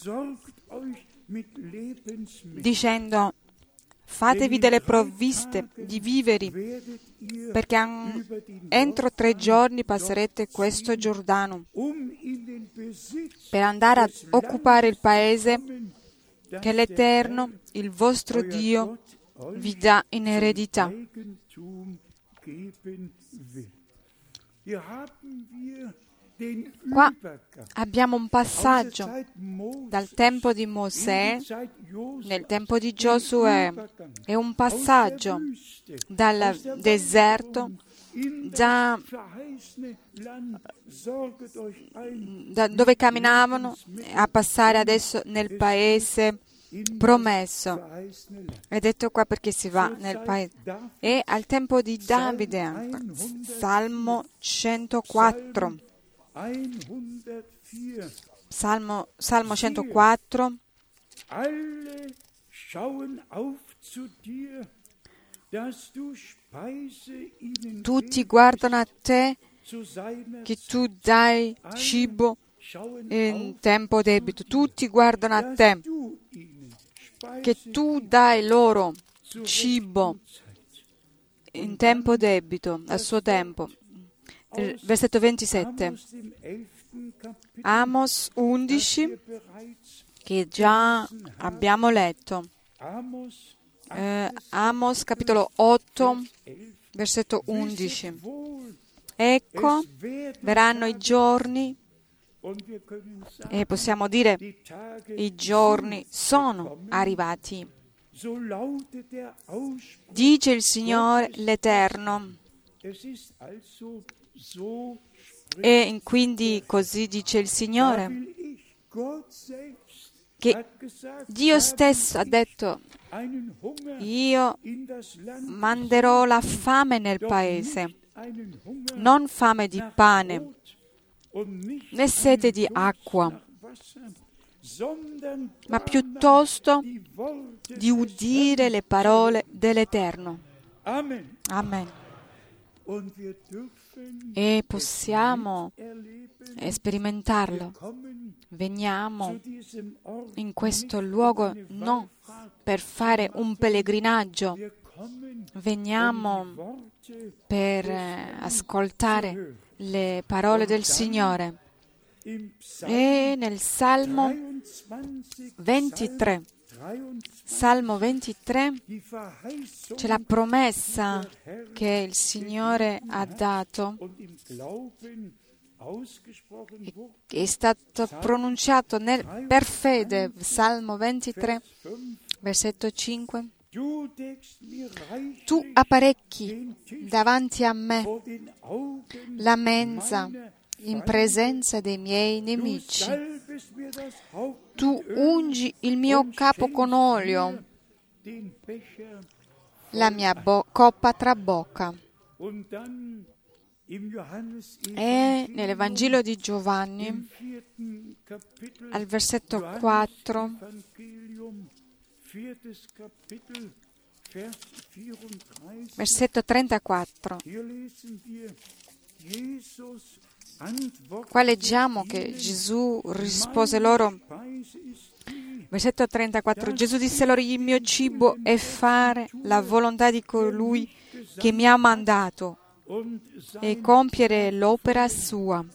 dicendo: fatevi delle provviste di viveri, perché an- entro tre giorni passerete questo Giordano per andare a occupare il paese che l'Eterno, il vostro Dio, vi dà in eredità. Qua abbiamo un passaggio dal tempo di Mosè nel tempo di Giosuè, è un passaggio dal deserto, da, da dove camminavano, a passare adesso nel paese promesso. È detto qua perché si va nel paese. E al tempo di Davide ancora, Salmo centoquattro. Salmo, Salmo centoquattro. Tutti guardano a te che tu dai cibo in tempo debito. Tutti guardano a te che tu dai loro cibo in tempo debito, a suo tempo. Versetto ventisette. Amos undici, che già abbiamo letto. eh, Amos capitolo otto, versetto undici. Ecco, verranno i giorni, e possiamo dire i giorni sono arrivati. Dice il Signore l'Eterno. E quindi così dice il Signore, che Dio stesso ha detto: io manderò la fame nel paese, non fame di pane, né sete di acqua, ma piuttosto di udire le parole dell'Eterno. Amen. E possiamo sperimentarlo. Veniamo in questo luogo non per fare un pellegrinaggio, veniamo per ascoltare le parole del Signore. E nel Salmo ventitré, Salmo ventitré, c'è la promessa che il Signore ha dato, che è stato pronunciato nel, per fede. Salmo ventitré, versetto cinque. Tu apparecchi davanti a me la mensa in presenza dei miei nemici. Tu ungi il mio capo con olio, la mia bo- coppa trabocca. E nell'Evangelo di Giovanni, al versetto quattro, versetto trentaquattro, qua leggiamo che Gesù rispose loro, versetto trentaquattro, Gesù disse loro: il mio cibo è fare la volontà di colui che mi ha mandato e compiere l'opera sua.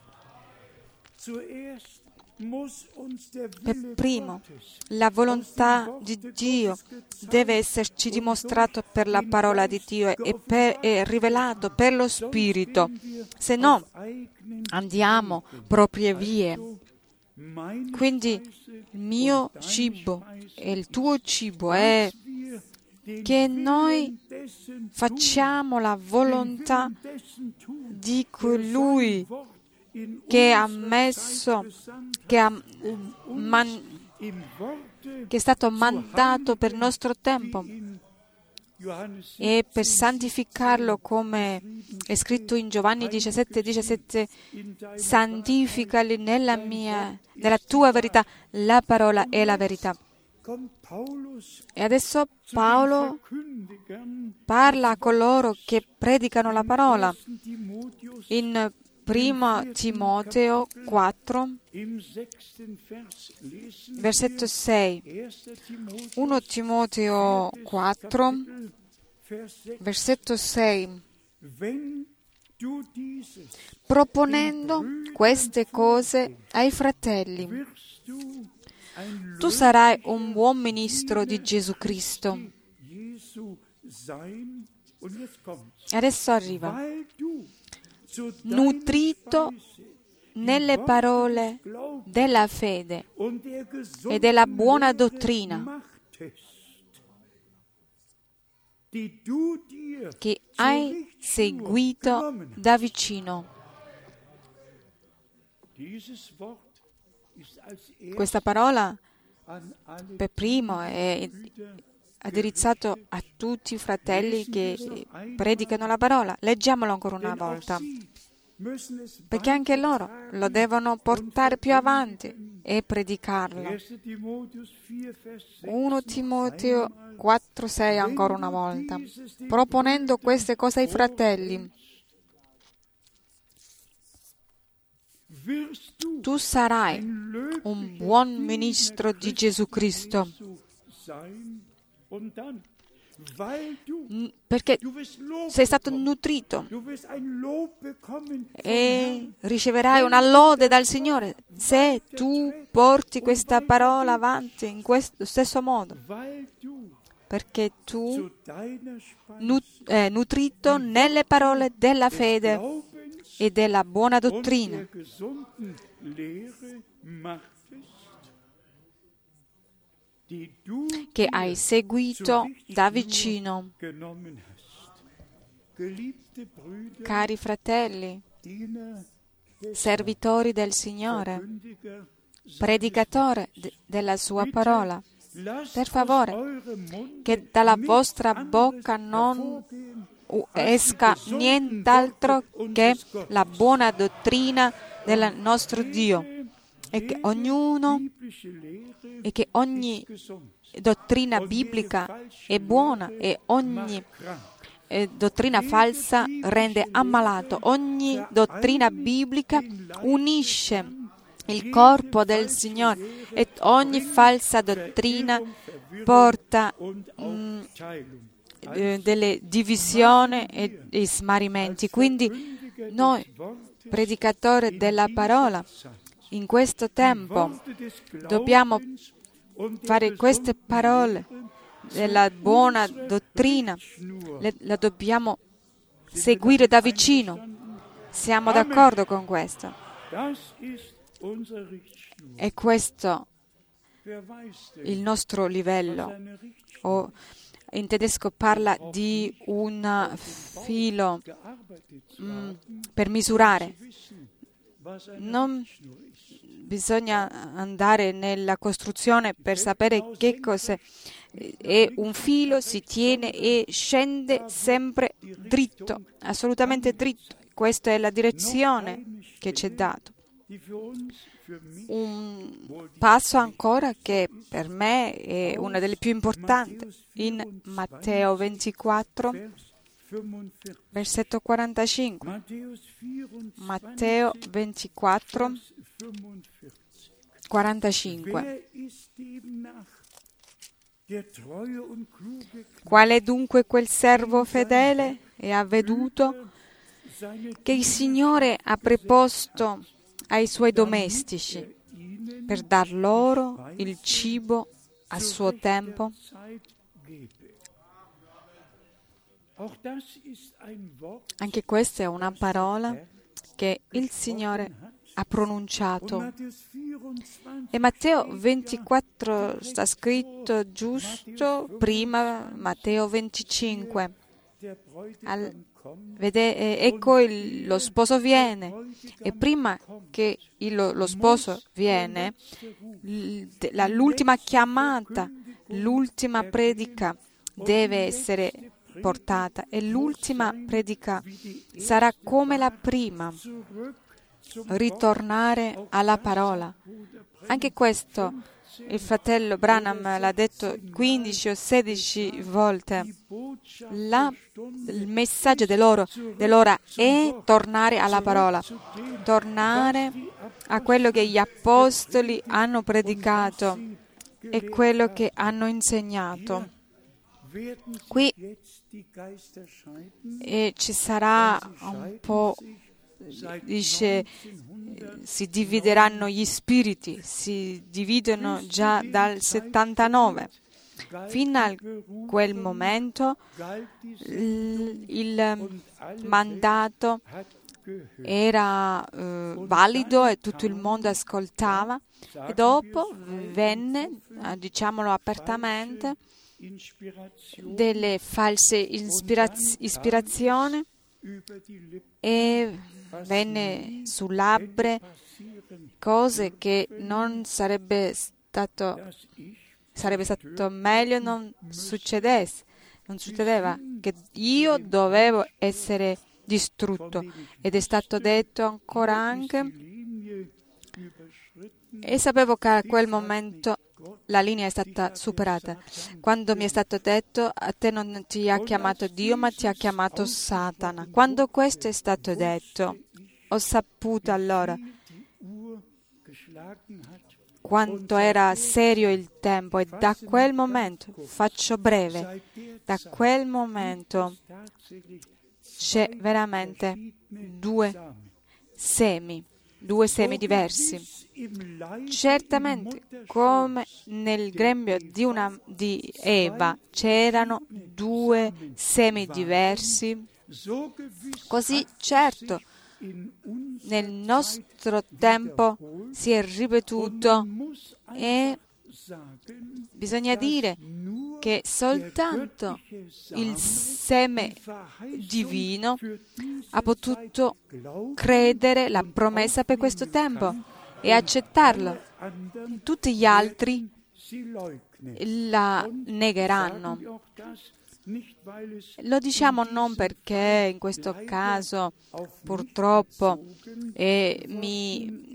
Per primo, la volontà di Dio deve esserci dimostrato per la parola di Dio e, per, e rivelato per lo Spirito, se no andiamo proprie vie. Quindi il mio cibo e il tuo cibo è che noi facciamo la volontà di colui che ha messo, che, ha, man, che è stato mandato per il nostro tempo, e per santificarlo, come è scritto in Giovanni diciassette diciassette, santificali nella mia, nella tua verità, la parola è la verità. E adesso Paolo parla a coloro che predicano la parola. In Primo Timoteo quattro, versetto sei. Primo Timoteo quattro, versetto sei. Proponendo queste cose ai fratelli, tu sarai un buon ministro di Gesù Cristo. Adesso arriva. Nutrito nelle parole della fede e della buona dottrina che hai seguito da vicino. Questa parola per primo è indirizzato a tutti i fratelli che predicano la parola. Leggiamolo ancora una volta, perché anche loro lo devono portare più avanti e predicarlo. Primo Timoteo quattro sei ancora una volta. Proponendo queste cose ai fratelli, tu sarai un buon ministro di Gesù Cristo. perché sei stato nutrito e riceverai una lode dal Signore se tu porti questa parola avanti in questo stesso modo, perché tu nut- eh, nutrito nelle parole della fede e della buona dottrina, che hai seguito da vicino. Cari fratelli, servitori del Signore, predicatore de- della sua parola, per favore, che dalla vostra bocca non esca nient'altro che la buona dottrina del nostro Dio, e che ognuno e che ogni dottrina biblica è buona e ogni eh, dottrina falsa rende ammalato. Ogni dottrina biblica unisce il corpo del Signore e ogni falsa dottrina porta mh, eh, delle divisioni e, e smarrimenti. Quindi noi, predicatori della parola, in questo tempo dobbiamo fare queste parole della buona dottrina, le, la dobbiamo seguire da vicino. Siamo d'accordo con questo? E questo il nostro livello. O, in tedesco parla di un filo mh, per misurare. Non bisogna andare nella costruzione per sapere che cosa è un filo, si tiene e scende sempre dritto, assolutamente dritto. Questa è la direzione che ci è dato. Un passo ancora che per me è una delle più importanti, in Matteo ventiquattro, versetto quarantacinque. Matteo ventiquattro, quarantacinque. Qual è dunque quel servo fedele e avveduto che il Signore ha preposto ai suoi domestici per dar loro il cibo a suo tempo? Anche questa è una parola che il Signore ha pronunciato. E Matteo ventiquattro sta scritto giusto prima Matteo venticinque. Al, vede, eh, ecco il, lo sposo viene, e prima che il, lo sposo viene, l, la, l'ultima chiamata, l'ultima predica deve essere portata, e l'ultima predica sarà come la prima, ritornare alla parola. Anche questo il fratello Branham l'ha detto quindici o sedici volte. La, il messaggio dell'ora, dell'ora è tornare alla parola, tornare a quello che gli apostoli hanno predicato e quello che hanno insegnato. Qui eh, ci sarà un po', dice, si divideranno gli spiriti, si dividono già dal settantanove. Fino a quel momento il, il mandato era eh, valido e tutto il mondo ascoltava, e dopo venne, diciamolo apertamente, delle false ispiraz- ispirazioni e venne su labbra cose che non sarebbe stato sarebbe stato meglio non succedesse, non succedeva, che io dovevo essere distrutto, ed è stato detto ancora anche, e sapevo che a quel momento la linea è stata superata, quando mi è stato detto: a te non ti ha chiamato Dio ma ti ha chiamato Satana. Quando questo è stato detto, ho saputo allora quanto era serio il tempo, e da quel momento, faccio breve, Da quel momento c'è veramente due semi, due semi diversi. Certamente, come nel grembo di, una, di Eva c'erano due semi diversi, così certo nel nostro tempo si è ripetuto, e bisogna dire che soltanto il seme divino ha potuto credere la promessa per questo tempo e accettarlo. Tutti gli altri la negheranno. Lo diciamo non perché in questo caso purtroppo eh, mi,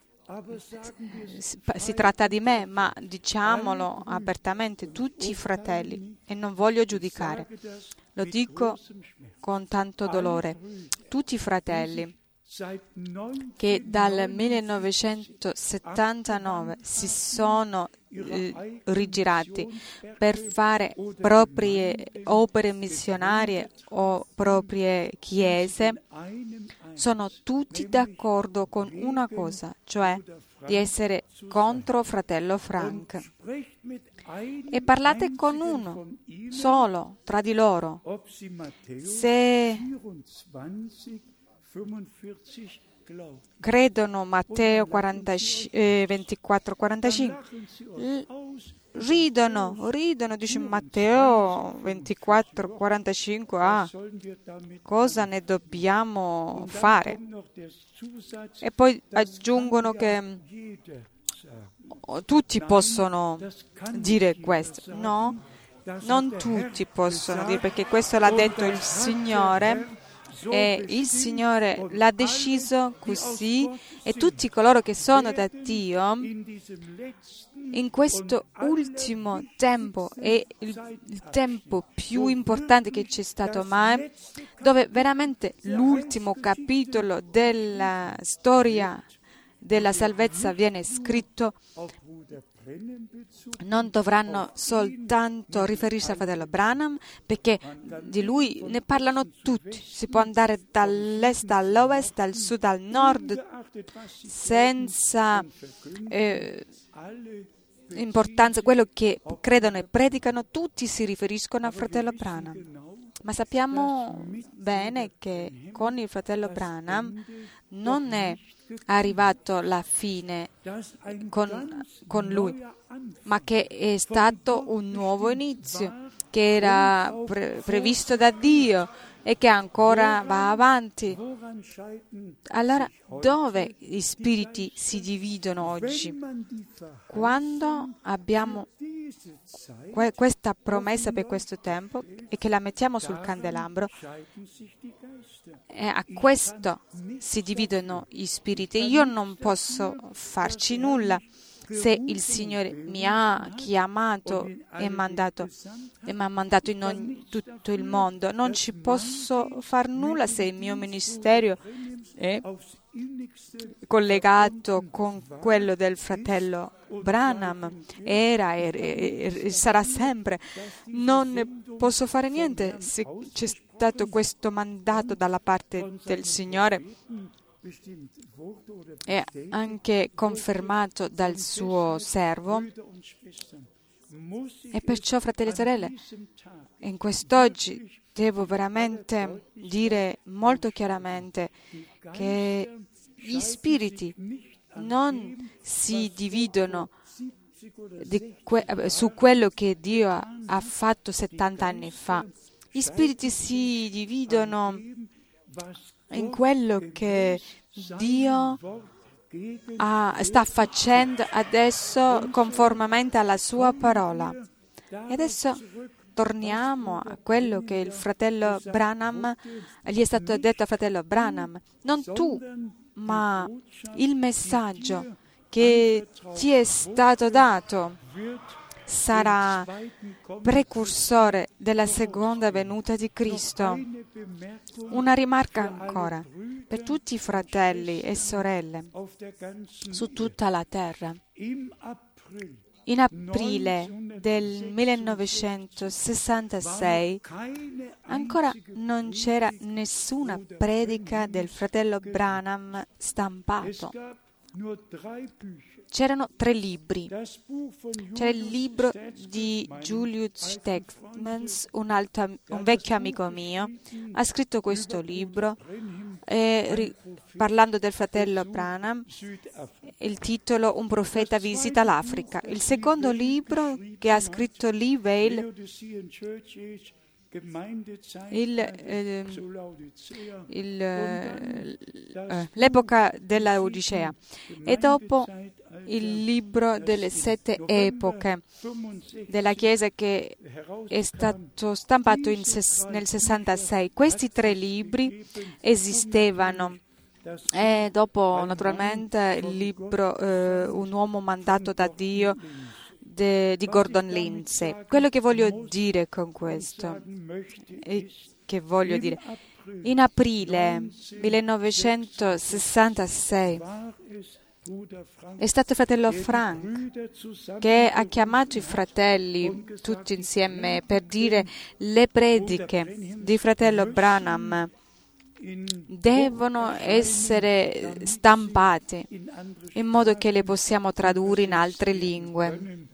si tratta di me, ma diciamolo apertamente, tutti i fratelli, e non voglio giudicare, lo dico con tanto dolore, tutti i fratelli che dal millenovecentosettantanove si sono eh, rigirati per fare proprie opere missionarie o proprie chiese, sono tutti d'accordo con una cosa, cioè di essere contro fratello Frank. E parlate con uno solo tra di loro. Se credono Matteo ventiquattro quarantacinque, ridono, ridono, dice Matteo ventiquattro quarantacinque, ah, cosa ne dobbiamo fare? E poi aggiungono che tutti possono dire questo. No, non tutti possono dire, perché questo l'ha detto il Signore. E il Signore l'ha deciso così, e tutti coloro che sono da Dio in questo ultimo tempo, è il, il tempo più importante che c'è stato mai, dove veramente l'ultimo capitolo della storia della salvezza viene scritto, non dovranno soltanto riferirsi al fratello Branham, perché di lui ne parlano tutti. Si può andare dall'est all'ovest, dal sud al nord, senza eh, importanza. Quello che credono e predicano, tutti si riferiscono al fratello Branham. Ma sappiamo bene che con il fratello Branham non è arrivato la fine con, con lui, ma che è stato un nuovo inizio che era pre- previsto da Dio e che ancora va avanti. Allora, dove gli spiriti si dividono oggi? Quando abbiamo que- questa promessa per questo tempo e che la mettiamo sul candelabro, e a questo si dividono gli spiriti. Io non posso farci nulla. Se il Signore mi ha chiamato e mandato e mi ha mandato in ogni, tutto il mondo, non ci posso far nulla se il mio ministero è collegato con quello del fratello Branham, era e, e sarà sempre. Non ne posso fare niente se c'è stato questo mandato dalla parte del Signore e anche confermato dal suo servo. E perciò, fratelli e sorelle, in quest'oggi devo veramente dire molto chiaramente che gli spiriti non si dividono di que- su quello che Dio ha, ha fatto settanta anni fa. Gli spiriti si dividono in quello che Dio ha, sta facendo adesso conformemente alla sua parola. E adesso torniamo a quello che il fratello Branham, gli è stato detto al fratello Branham, non tu, ma il messaggio che ti è stato dato sarà precursore della seconda venuta di Cristo. Una rimarca ancora per tutti i fratelli e sorelle su tutta la terra. in aprile del millenovecentosessantasei ancora non c'era nessuna predica del fratello Branham stampato. C'erano tre libri. C'era il libro di Julius Stegmans, un, altro, un vecchio amico mio, ha scritto questo libro eh, ri, parlando del fratello Branham. Il titolo Un profeta visita l'Africa. Il secondo libro che ha scritto Lee Vail, il, eh, il, eh, l'epoca della Odissea, e dopo il libro delle sette epoche della Chiesa che è stato stampato in ses- nel sessantasei. Questi tre libri esistevano. E dopo, naturalmente, il libro eh, Un uomo mandato da Dio de, di Gordon Lindsay. Quello che voglio dire con questo, e che voglio dire, in aprile millenovecentosessantasei è stato il fratello Frank che ha chiamato i fratelli tutti insieme per dire le prediche di fratello Branham devono essere stampate in modo che le possiamo tradurre in altre lingue.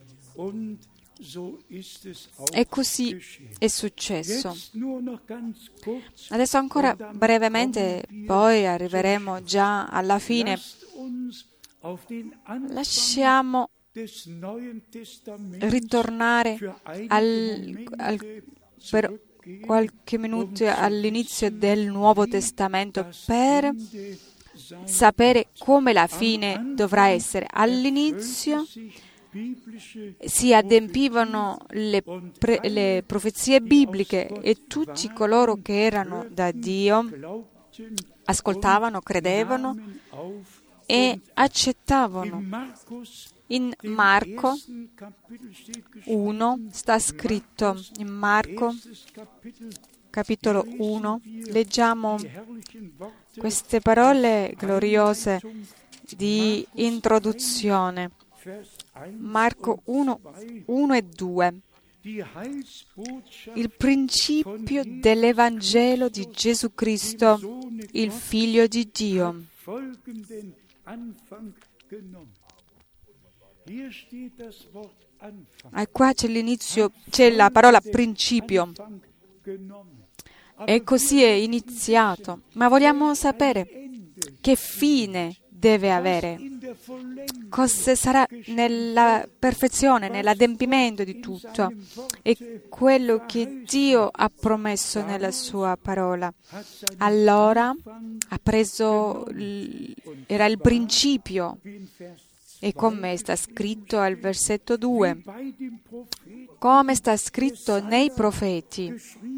E così è successo. Adesso ancora brevemente, poi arriveremo già alla fine. Lasciamo ritornare al, al, per qualche minuto all'inizio del Nuovo Testamento per sapere come la fine dovrà essere. All'inizio si adempivano le, pre, le profezie bibliche e tutti coloro che erano da Dio ascoltavano, credevano e accettavano. In Marco uno sta scritto, in Marco capitolo uno, leggiamo queste parole gloriose di introduzione. Marco uno, uno e due. Il principio dell'Evangelo di Gesù Cristo, il Figlio di Dio. E qua c'è l'inizio, c'è la parola principio. E così è iniziato. Ma vogliamo sapere che fine deve avere. Cosa sarà nella perfezione, nell'adempimento di tutto. E quello che Dio ha promesso nella sua parola. Allora ha preso, era il principio. E come sta scritto al versetto due, come sta scritto nei profeti,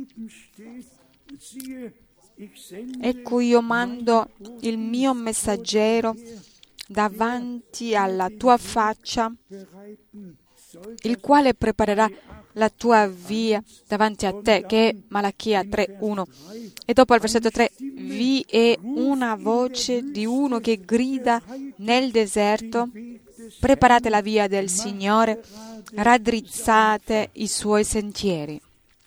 ecco io mando il mio messaggero davanti alla tua faccia, il quale preparerà la tua via davanti a te, che è Malachia tre uno. E dopo al versetto tre, vi è una voce di uno che grida nel deserto, preparate la via del Signore, raddrizzate i suoi sentieri.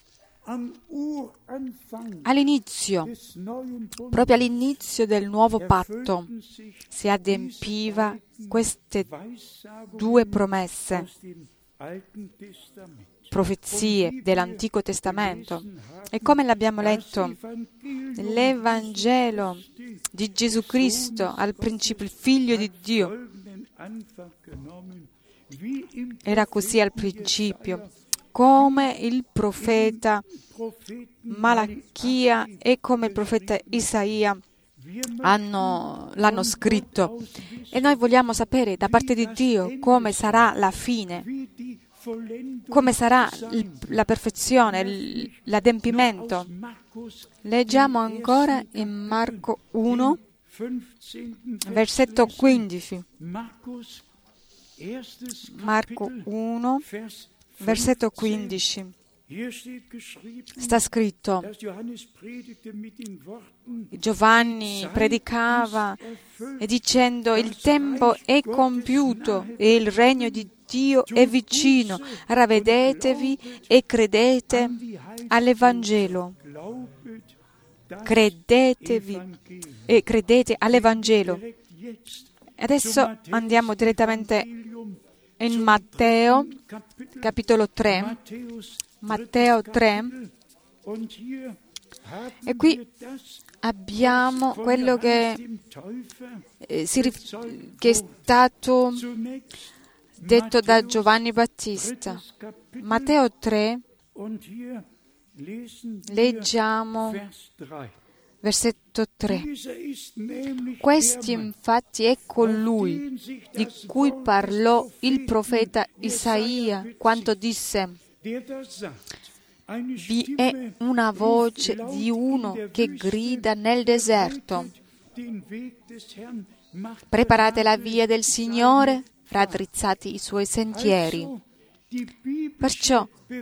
All'inizio, proprio all'inizio del nuovo patto, si adempiva queste due promesse, profezie dell'Antico Testamento. E come l'abbiamo letto, l'Evangelo di Gesù Cristo, al principio il Figlio di Dio, era così al principio, come il profeta Malachia e come il profeta Isaia hanno, l'hanno scritto. E noi vogliamo sapere da parte di Dio come sarà la fine, come sarà la perfezione, l'adempimento. Leggiamo ancora in Marco uno, versetto quindici. Marco uno, versetto quindici. Sta scritto, Giovanni predicava e dicendo: il tempo è compiuto e il regno di Dio è vicino, ravvedetevi e credete all'Evangelo. Credetevi e credete all'Evangelo. Adesso andiamo direttamente in Matteo, capitolo tre. Matteo tre. E qui abbiamo quello che, eh, si, che è stato detto da Giovanni Battista. Matteo tre, leggiamo versetto tre. Questi infatti è colui di cui parlò il profeta Isaia quando disse: vi è una voce di uno che grida nel deserto: preparate la via del Signore, raddrizzati i suoi sentieri. Perciò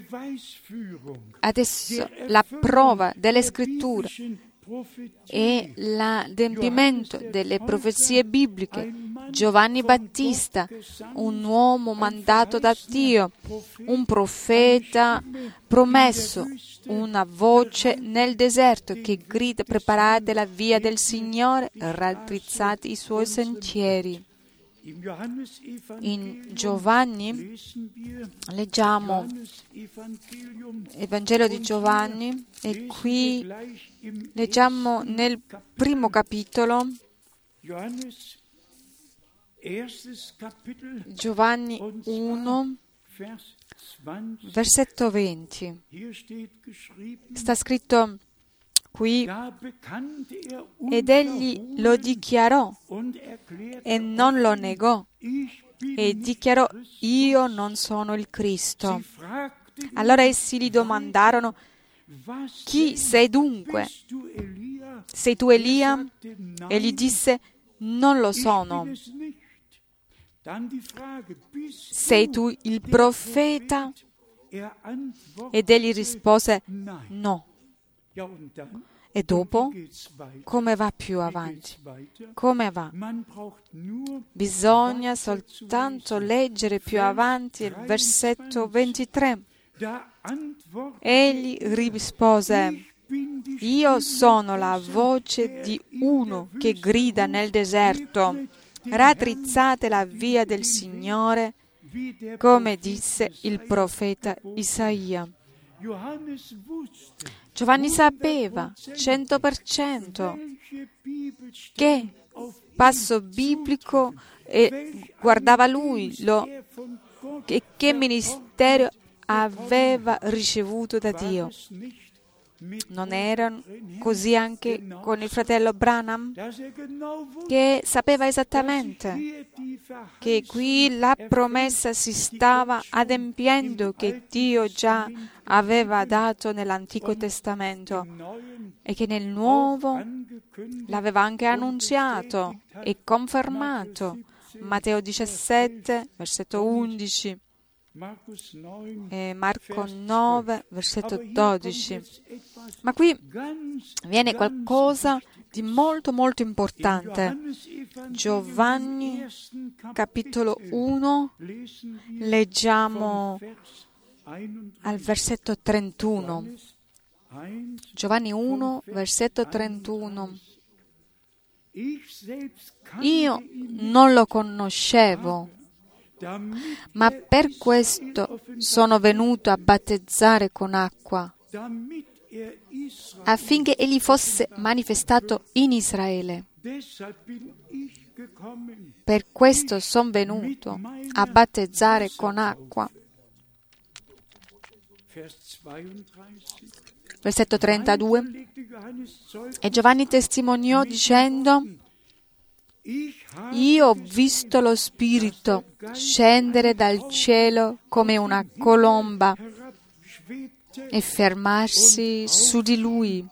adesso la prova delle scritture e l'adempimento delle profezie bibliche. Giovanni Battista, un uomo mandato da Dio, un profeta promesso, una voce nel deserto che grida: preparate la via del Signore, raddrizzati i suoi sentieri. In Giovanni leggiamo Evangelo di Giovanni e qui leggiamo nel primo capitolo, Giovanni uno, versetto venti. Sta scritto qui: ed egli lo dichiarò e non lo negò e dichiarò: io non sono il Cristo. Allora essi gli domandarono: chi sei dunque? Sei tu Elia? E gli disse: non lo sono. Sei tu il profeta? Ed egli rispose: no. E dopo, come va più avanti? Come va? Bisogna soltanto leggere più avanti il versetto ventitré. Egli rispose: io sono la voce di uno che grida nel deserto: raddrizzate la via del Signore, come disse il profeta Isaia. Giovanni sapeva cento per cento che passo biblico e guardava lui, lo, che, che ministero aveva ricevuto da Dio. Non era così anche con il fratello Branham, che sapeva esattamente che qui la promessa si stava adempiendo che Dio già aveva dato nell'Antico Testamento e che nel Nuovo l'aveva anche annunziato e confermato. Matteo diciassette, versetto undici. E Marco nove, versetto dodici. Ma qui viene qualcosa di molto molto importante. Giovanni capitolo uno, leggiamo al versetto trentuno. Giovanni uno, versetto trentuno. Io non lo conoscevo, ma per questo sono venuto a battezzare con acqua, affinché egli fosse manifestato in Israele. Per questo sono venuto a battezzare con acqua. Versetto trentadue. E Giovanni testimoniò dicendo: io ho visto lo Spirito scendere dal cielo come una colomba e fermarsi su di lui.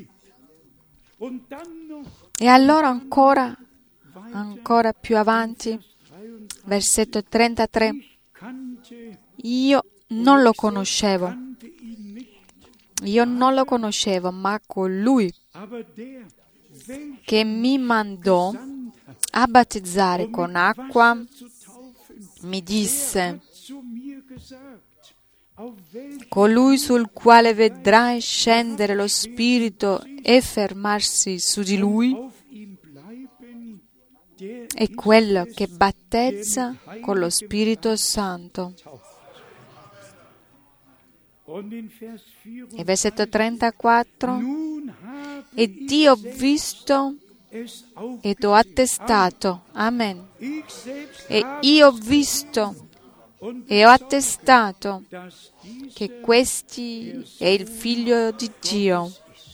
E allora ancora, ancora più avanti, versetto trentatré, io non lo conoscevo, io non lo conoscevo, ma colui che mi mandò a battezzare con acqua, mi disse: colui sul quale vedrai scendere lo Spirito e fermarsi su di lui è quello che battezza con lo Spirito Santo. E versetto trentaquattro: ed io ho visto ed ho attestato, amen, e io ho visto e ho attestato che questi è il Figlio di Dio.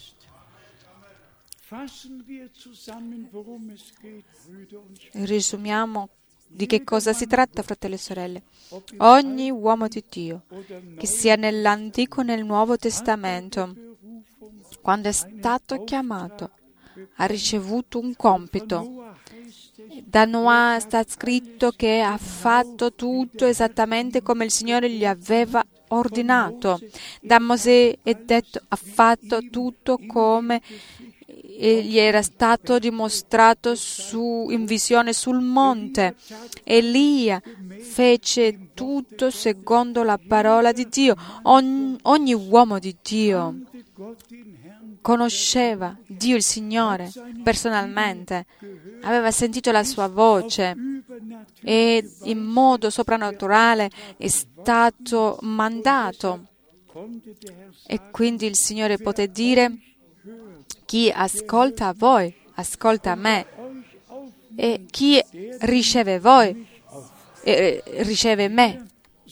Risumiamo di che cosa si tratta, fratelli e sorelle. Ogni uomo di Dio, che sia nell'Antico o nel Nuovo Testamento, quando è stato chiamato, ha ricevuto un compito. Da Noà sta scritto che ha fatto tutto esattamente come il Signore gli aveva ordinato. Da Mosè è detto ha fatto tutto come gli era stato dimostrato su, in visione sul monte. Elia fece tutto secondo la parola di Dio. Ogni, ogni uomo di Dio conosceva Dio il Signore personalmente, aveva sentito la sua voce e in modo soprannaturale è stato mandato. E quindi il Signore poté dire: chi ascolta voi, ascolta me, e chi riceve voi, eh, riceve me.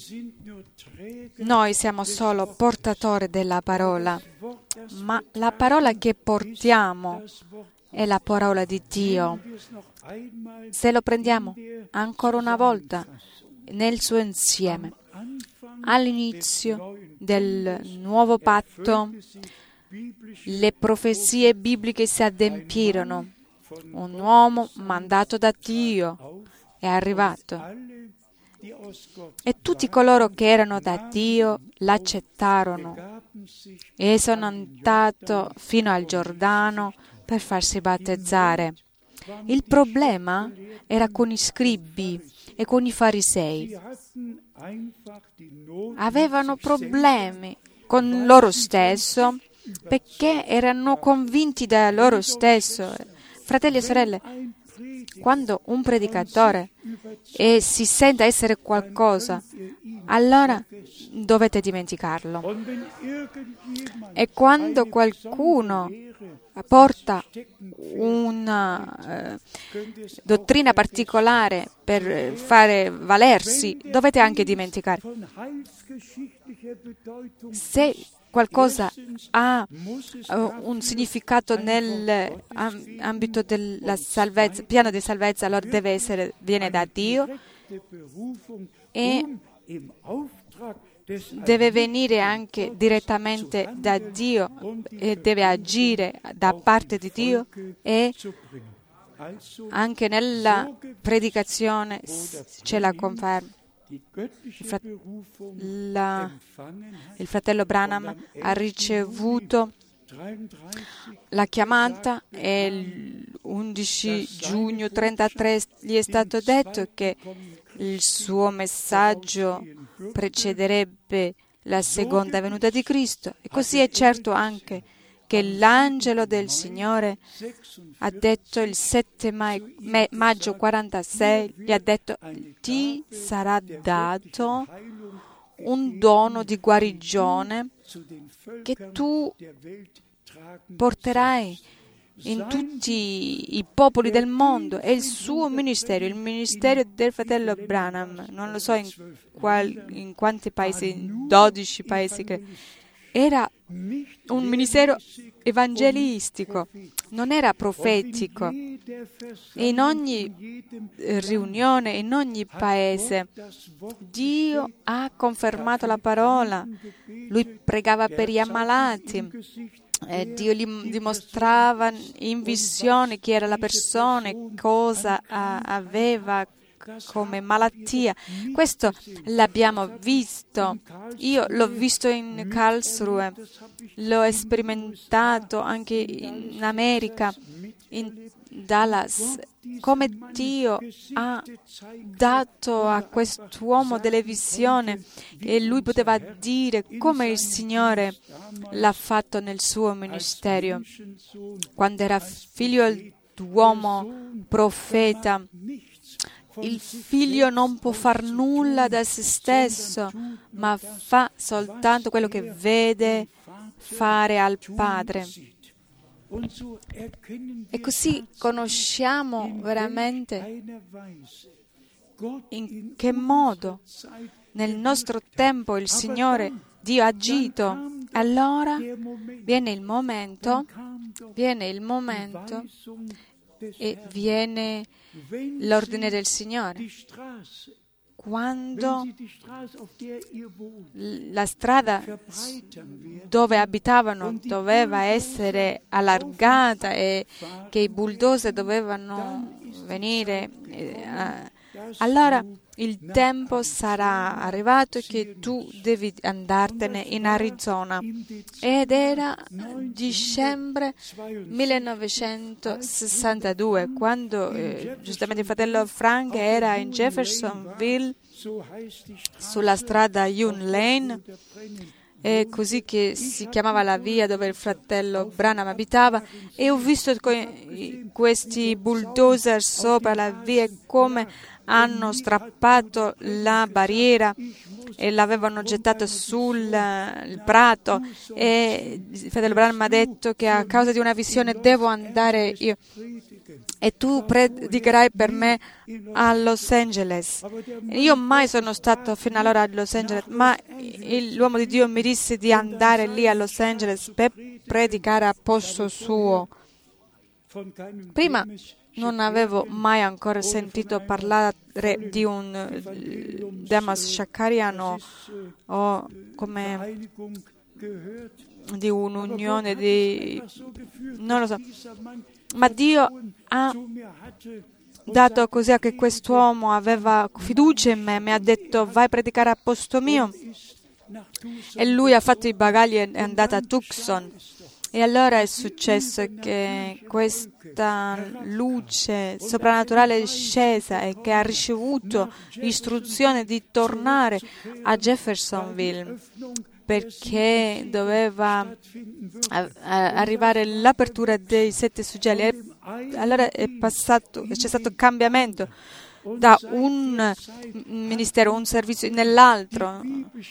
Noi siamo solo portatori della parola, ma la parola che portiamo è la parola di Dio. Se lo prendiamo ancora una volta nel suo insieme, all'inizio del nuovo patto, le profezie bibliche si adempirono. Un uomo mandato da Dio è arrivato e tutti coloro che erano da Dio l'accettarono e sono andati fino al Giordano per farsi battezzare. Il problema era con i scribi e con i farisei. Avevano problemi con loro stesso perché erano convinti da loro stesso. Fratelli e sorelle, quando un predicatore eh, si sente essere qualcosa, allora dovete dimenticarlo. E quando qualcuno porta una eh, dottrina particolare per fare valersi, dovete anche dimenticare. Se qualcosa ha uh, un significato nell'ambito della salvezza, piano di salvezza, allora deve essere, viene da Dio e deve venire anche direttamente da Dio e deve agire da parte di Dio, e anche nella predicazione c'è la conferma. Il, frat- la, il fratello Branham ha ricevuto la chiamata e l'undici giugno trentatré gli è stato detto che il suo messaggio precederebbe la seconda venuta di Cristo. E così è certo anche che l'angelo del Signore ha detto il sette maggio quarantasei, gli ha detto: ti sarà dato un dono di guarigione che tu porterai in tutti i popoli del mondo. È il suo ministero, il ministero del fratello Branham. Non lo so in, qual, in quanti paesi, in dodici paesi che era un ministero evangelistico, non era profetico. E in ogni riunione, in ogni paese, Dio ha confermato la parola. Lui pregava per gli ammalati. Eh, Dio gli dimostrava in visione chi era la persona, cosa a, aveva come malattia. Questo l'abbiamo visto. Io l'ho visto in Karlsruhe, l'ho sperimentato anche in America in Dallas, come Dio ha dato a quest'uomo delle visioni e lui poteva dire come il Signore l'ha fatto nel suo ministero. Quando era figlio d'uomo profeta, il figlio non può far nulla da se stesso, ma fa soltanto quello che vede fare al Padre. E così conosciamo veramente in che modo nel nostro tempo il Signore Dio ha agito. Allora viene il momento, viene il momento e viene l'ordine del Signore. Quando la strada dove abitavano doveva essere allargata e che i bulldozer dovevano venire, eh, allora il tempo sarà arrivato che tu devi andartene in Arizona. Ed era dicembre millenovecentosessantadue, quando eh, giustamente il fratello Frank era in Jeffersonville, sulla strada Union Lane, è così che si chiamava la via dove il fratello Branham abitava, e ho visto questi bulldozer sopra la via e come hanno strappato la barriera e l'avevano gettato sul il prato, e il fratello Branham ha detto che a causa di una visione devo andare io e tu predicherai per me a Los Angeles. Io mai sono stato fino allora a Los Angeles, ma l'uomo di Dio mi disse di andare lì a Los Angeles per predicare a posto suo. Prima non avevo mai ancora sentito parlare di un Demas Shakariano o come di un'unione di... non lo so. Ma Dio ha dato così che quest'uomo aveva fiducia in me, mi ha detto vai a predicare a posto mio, e lui ha fatto i bagagli e è andato a Tucson. E allora è successo che questa luce soprannaturale è scesa e che ha ricevuto l'istruzione di tornare a Jeffersonville, perché doveva arrivare l'apertura dei sette suggelli. E allora è passato, c'è stato cambiamento da un ministero, un servizio nell'altro,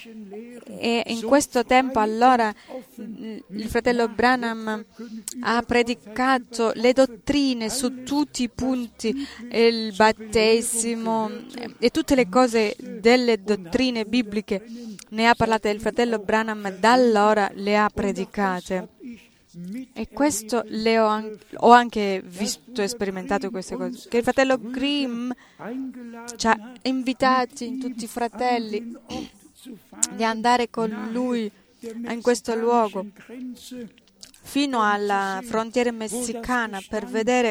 e in questo tempo allora il fratello Branham ha predicato le dottrine su tutti i punti, il battesimo e tutte le cose delle dottrine bibliche ne ha parlato il fratello Branham, da allora le ha predicate. E questo le ho, an- ho anche visto e sperimentato queste cose, che il fratello Grimm ci ha invitati, tutti i fratelli, di andare con lui in questo luogo fino alla frontiera messicana per vedere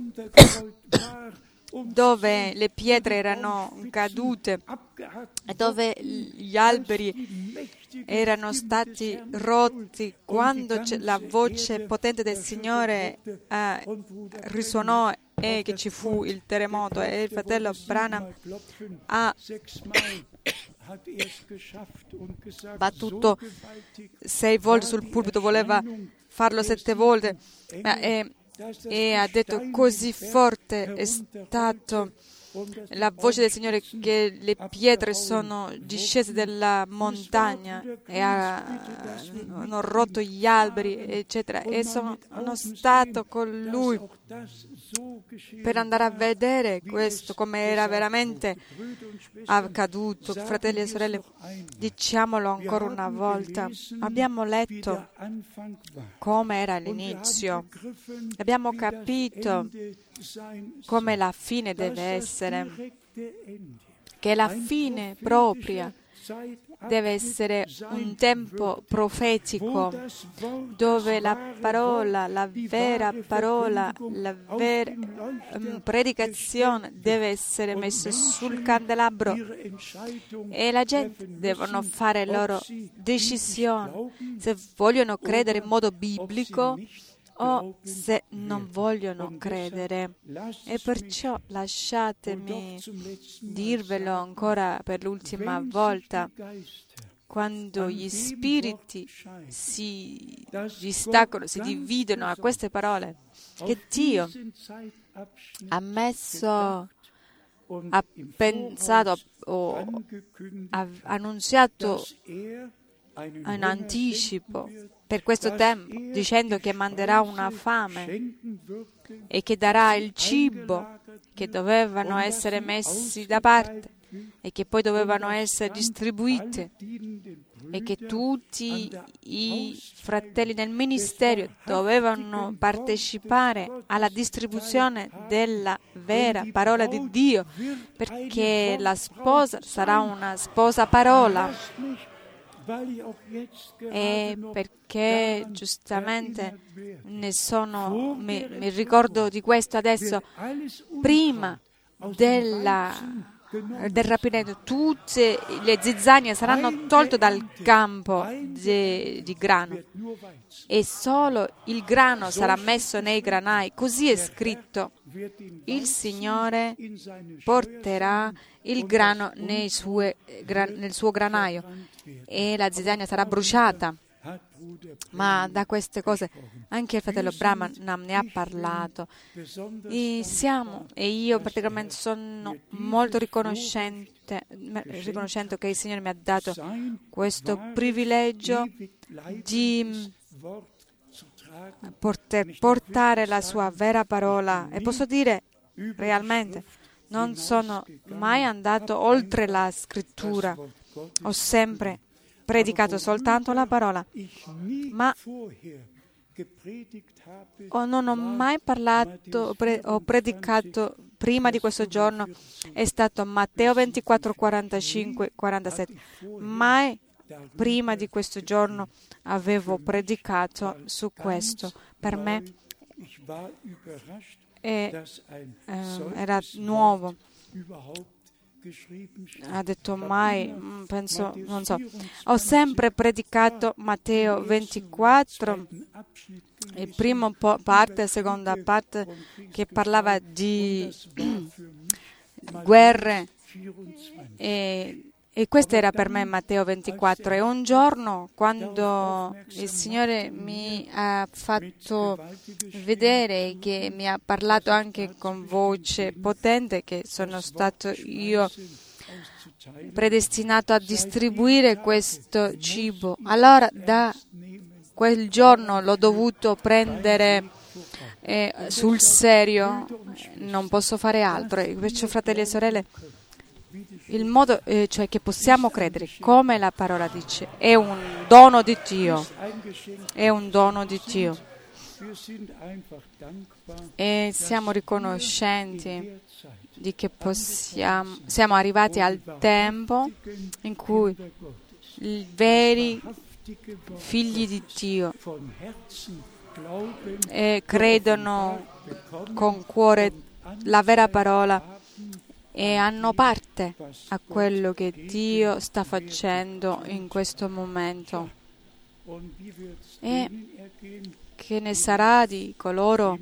dove le pietre erano cadute e dove gli alberi erano stati rotti, quando la voce potente del Signore eh, risuonò e che ci fu il terremoto, e il fratello Branham ha battuto sei volte sul pulpito, voleva farlo sette volte, e, e ha detto così forte è stato la voce del Signore che le pietre sono discese dalla montagna e hanno rotto gli alberi, eccetera. E sono, sono stato con lui per andare a vedere questo, come era veramente accaduto. Fratelli e sorelle, diciamolo ancora una volta. Abbiamo letto come era l'inizio, abbiamo capito come la fine deve essere, che la fine propria deve essere un tempo profetico dove la parola, la vera parola, la vera um, predicazione deve essere messa sul candelabro, e la gente devono fare le loro decisioni se vogliono credere in modo biblico o se non vogliono credere. E perciò lasciatemi dirvelo ancora per l'ultima volta. Quando gli spiriti si distaccano, si dividono a queste parole, che Dio ha messo, ha pensato o ha annunziato in anticipo per questo tempo, dicendo che manderà una fame e che darà il cibo che dovevano essere messi da parte e che poi dovevano essere distribuiti, e che tutti i fratelli nel ministero dovevano partecipare alla distribuzione della vera parola di Dio, perché la sposa sarà una sposa parola. E perché giustamente ne sono, mi, mi ricordo di questo adesso, prima della del rapimento, tutte le zizzanie saranno tolte dal campo de, di grano e solo il grano sarà messo nei granai. Così è scritto: il Signore porterà il grano nei sue, nel suo granaio e la zizzania sarà bruciata. Ma da queste cose anche il fratello Branham ne ha parlato. E, siamo, e io praticamente sono molto riconoscente, riconoscente che il Signore mi ha dato questo privilegio di poter portare la sua vera parola. E posso dire realmente, non sono mai andato oltre la scrittura, ho sempre predicato soltanto la parola, ma o non ho mai parlato o predicato prima di questo giorno. È stato Matteo ventiquattro, quarantacinque, quarantasette. Mai prima di questo giorno avevo predicato su questo. Per me è, eh, era nuovo. Ha detto mai, penso, non so. Ho sempre predicato Matteo ventiquattro, il primo po- parte, seconda parte, che parlava di guerre, e, e questo era per me Matteo ventiquattro. E un giorno, quando il Signore mi ha fatto vedere, che mi ha parlato anche con voce potente, che sono stato io predestinato a distribuire questo cibo, allora da quel giorno l'ho dovuto prendere eh, sul serio, non posso fare altro. E perciò, fratelli e sorelle, il modo eh, cioè che possiamo credere, come la parola dice, è un dono di Dio, è un dono di Dio. E siamo riconoscenti di che possiamo, siamo arrivati al tempo in cui i veri figli di Dio eh, credono con cuore la vera parola e hanno parte a quello che Dio sta facendo in questo momento. E che ne sarà di coloro,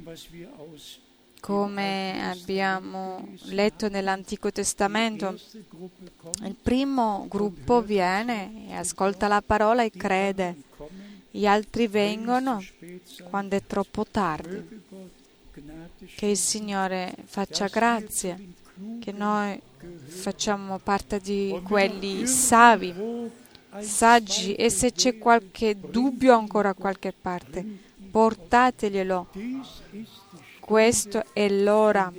come abbiamo letto nell'Antico Testamento? Il primo gruppo viene e ascolta la parola e crede, gli altri vengono quando è troppo tardi. Che il Signore faccia grazia, che noi facciamo parte di quelli savi, saggi, e se c'è qualche dubbio ancora a qualche parte, portateglielo. Questo è l'ora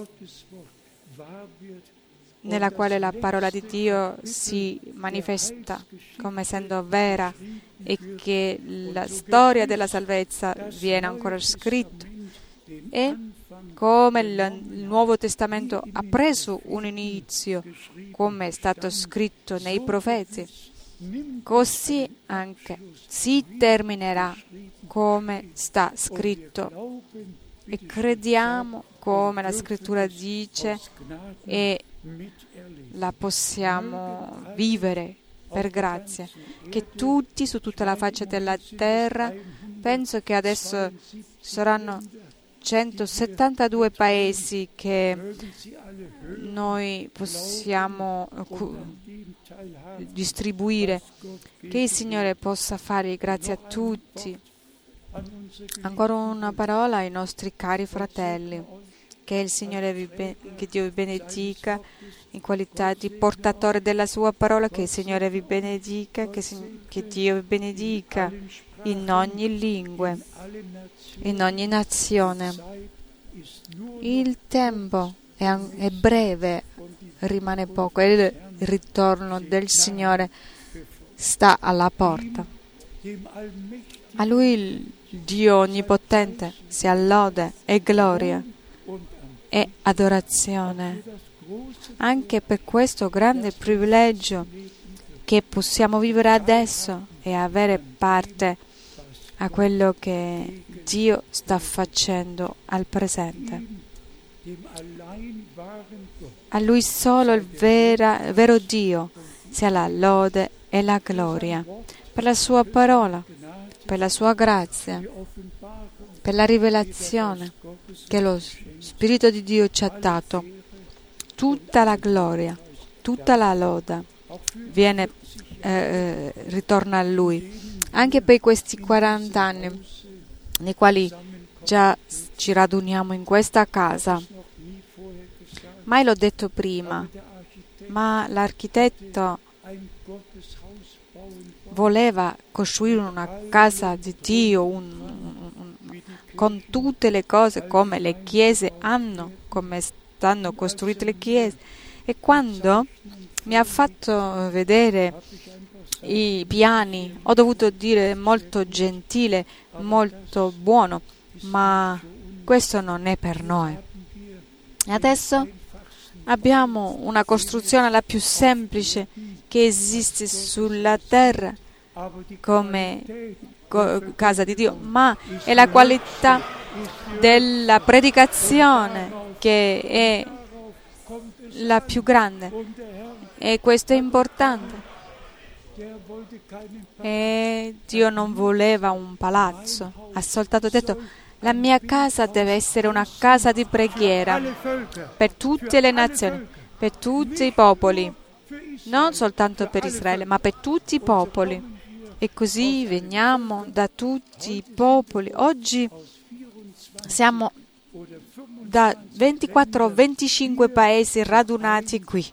nella quale la parola di Dio si manifesta come essendo vera e che la storia della salvezza viene ancora scritta. E come il Nuovo Testamento ha preso un inizio, come è stato scritto nei profeti, così anche si terminerà come sta scritto. E crediamo come la Scrittura dice e la possiamo vivere per grazia. Che tutti su tutta la faccia della terra, penso che adesso saranno centosettantadue paesi che noi possiamo distribuire. Che il Signore possa fare grazie a tutti. Ancora una parola ai nostri cari fratelli. Che il Signore vi be- che Dio vi benedica in qualità di portatore della sua parola, che il Signore vi benedica, che, che Dio vi benedica in ogni lingua, in ogni nazione. Il tempo è, è breve, rimane poco, e il ritorno del Signore sta alla porta. A Lui, il Dio Onnipotente, sia lode e gloria e adorazione, anche per questo grande privilegio che possiamo vivere adesso e avere parte a quello che Dio sta facendo al presente. A Lui solo il vera, vero Dio sia la lode e la gloria per la Sua parola, per la Sua grazia, per la rivelazione che lo Spirito di Dio ci ha dato. Tutta la gloria, tutta la loda viene, eh, ritorna a Lui. Anche per questi quaranta anni nei quali già ci raduniamo in questa casa. Mai l'ho detto prima, ma l'architetto voleva costruire una casa di Dio un, un, un, con tutte le cose come le chiese hanno, come stanno costruite le chiese. E quando mi ha fatto vedere i piani, ho dovuto dire molto gentile, molto buono, ma questo non è per noi. Adesso abbiamo una costruzione la più semplice che esiste sulla terra come casa di Dio, ma è la qualità della predicazione che è la più grande, e questo è importante. E Dio non voleva un palazzo, ha soltanto detto: la mia casa deve essere una casa di preghiera per tutte le nazioni, per tutti i popoli, non soltanto per Israele, ma per tutti i popoli. E così veniamo da tutti i popoli. Oggi siamo da ventiquattro o venticinque paesi radunati qui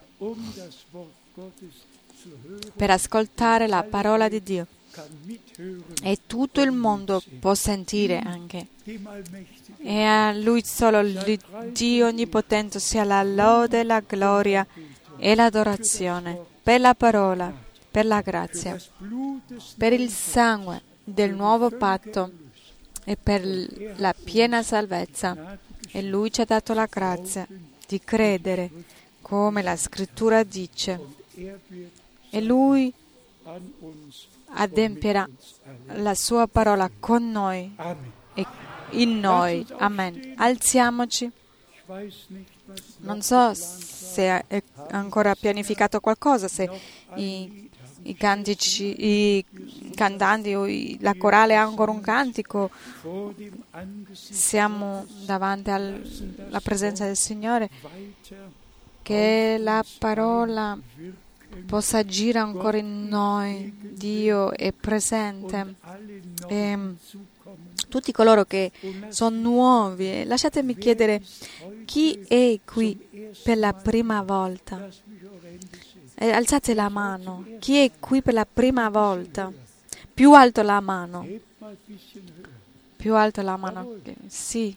per ascoltare la parola di Dio, e tutto il mondo può sentire anche. E a Lui solo, il Dio Onnipotente, sia la lode, la gloria e l'adorazione per la parola, per la grazia, per il sangue del nuovo patto e per la piena salvezza. E Lui ci ha dato la grazia di credere come la Scrittura dice. E Lui adempierà la Sua parola con noi e in noi. Amen. Alziamoci. Non so se è ancora pianificato qualcosa, se i, i cantici, i cantanti o i, la corale ha ancora un cantico. Siamo davanti al, alla presenza del Signore. Che la parola possa agire ancora in noi. Dio è presente. E tutti coloro che sono nuovi, lasciatemi chiedere: chi è qui per la prima volta? E alzate la mano. Chi è qui per la prima volta? Più alto la mano. Più alto la mano. Sì.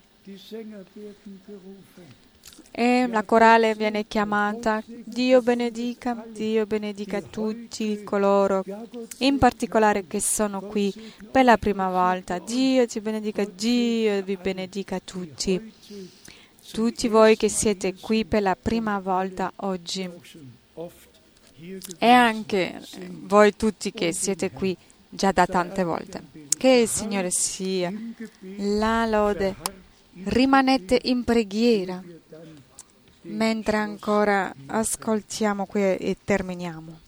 E la corale viene chiamata. Dio benedica, Dio benedica tutti coloro, in particolare che sono qui per la prima volta. Dio ti benedica, Dio vi benedica tutti. Tutti voi che siete qui per la prima volta oggi, e anche voi tutti che siete qui già da tante volte. Che il Signore sia la lode. Rimanete in preghiera mentre ancora ascoltiamo qui e terminiamo.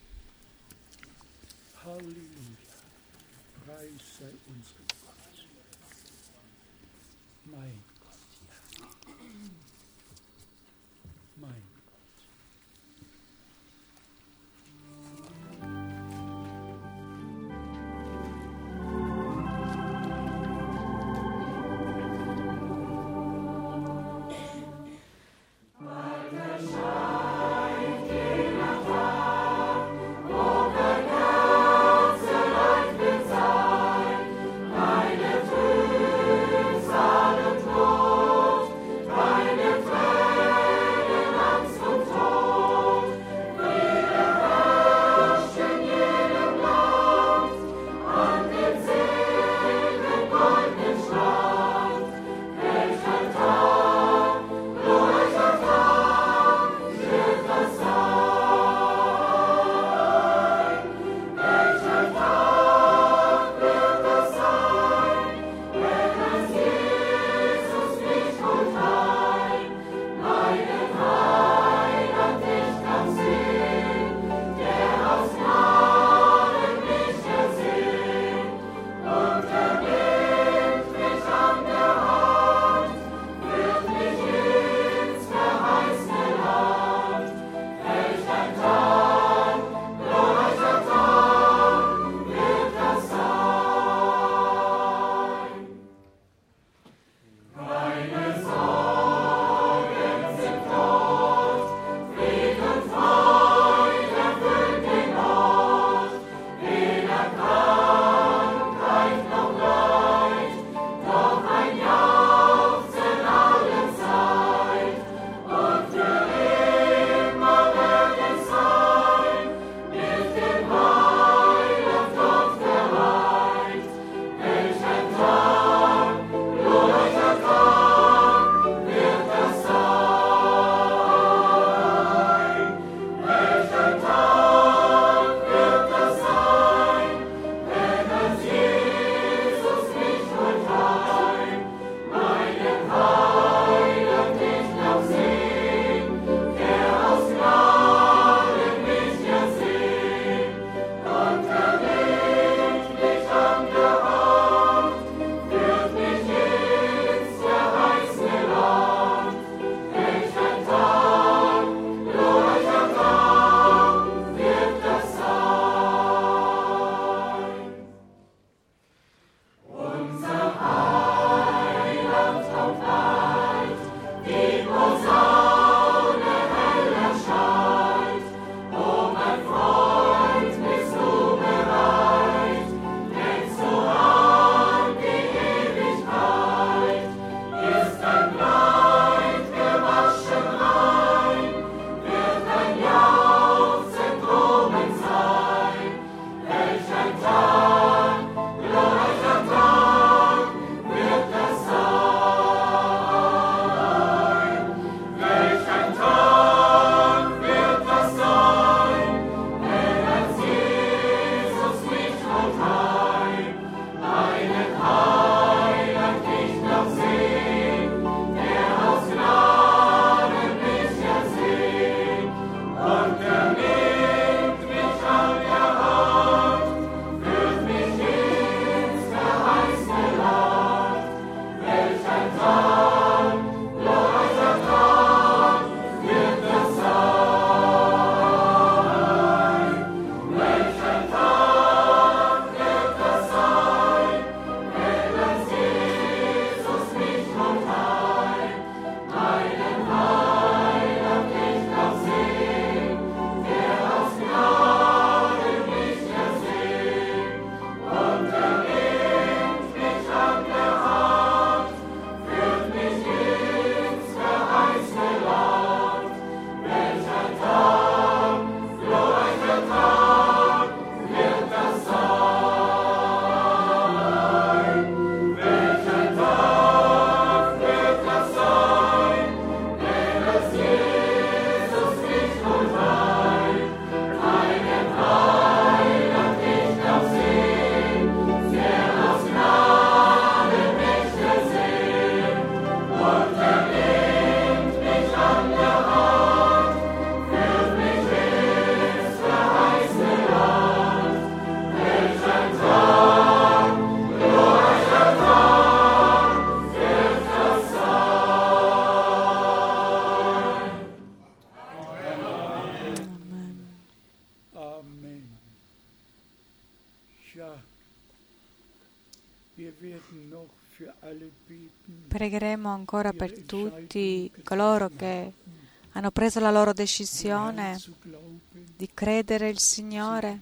Pregheremo ancora per tutti coloro che hanno preso la loro decisione di credere il Signore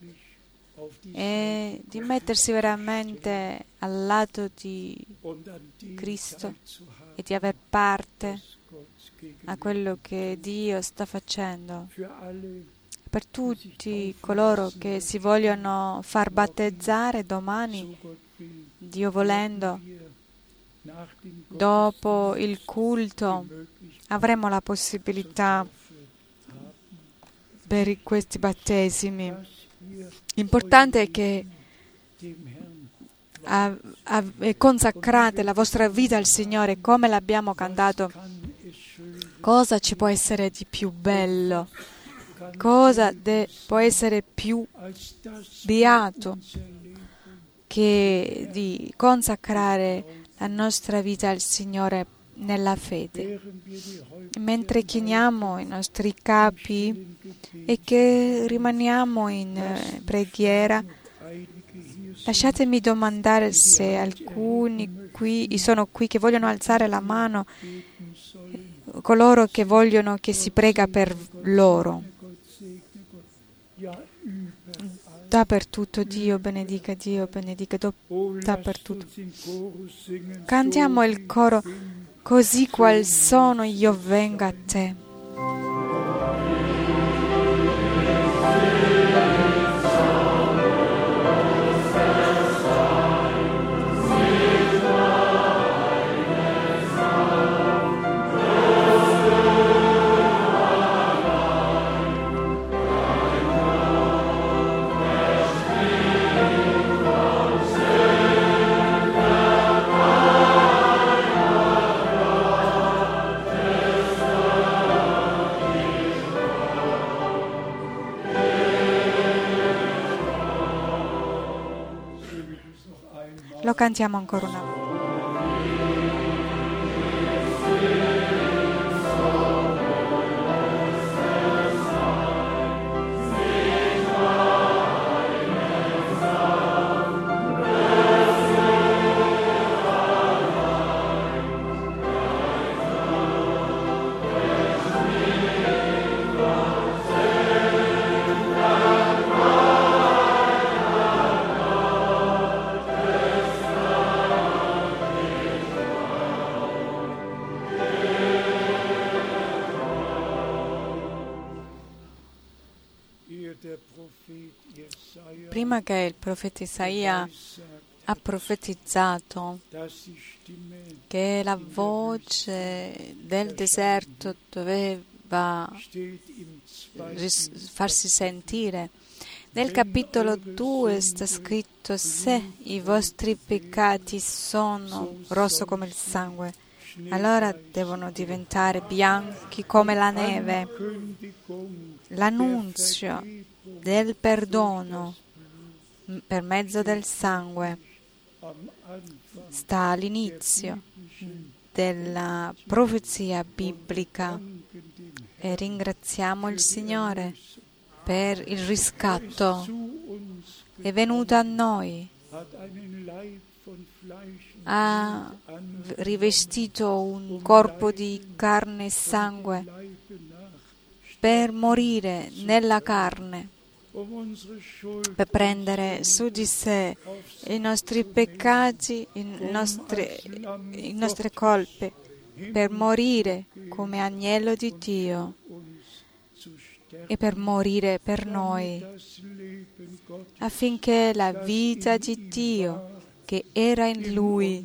e di mettersi veramente al lato di Cristo e di aver parte a quello che Dio sta facendo. Per tutti coloro che si vogliono far battezzare domani, Dio volendo, dopo il culto, avremo la possibilità per questi battesimi. L'importante è che a, a, consacrate la vostra vita al Signore come l'abbiamo cantato. Cosa ci può essere di più bello? Cosa de, può essere più beato che di consacrare la nostra vita al Signore nella fede? Mentre chiniamo i nostri capi e che rimaniamo in preghiera, lasciatemi domandare se alcuni qui sono qui che vogliono alzare la mano, coloro che vogliono che si prega per loro. Dappertutto Dio benedica, Dio benedica, dappertutto. Cantiamo il coro, così qual sono io vengo a te. Lo cantiamo ancora una volta. Prima che il profeta Isaia ha profetizzato che la voce del deserto doveva farsi sentire, nel capitolo due sta scritto: se i vostri peccati sono rosso come il sangue, allora devono diventare bianchi come la neve. L'annunzio del perdono per mezzo del sangue sta all'inizio della profezia biblica e ringraziamo il Signore per il riscatto. È venuto a noi, ha rivestito un corpo di carne e sangue per morire nella carne, per prendere su di sé i nostri peccati, i nostri, i nostre colpe, per morire come agnello di Dio e per morire per noi, affinché la vita di Dio che era in Lui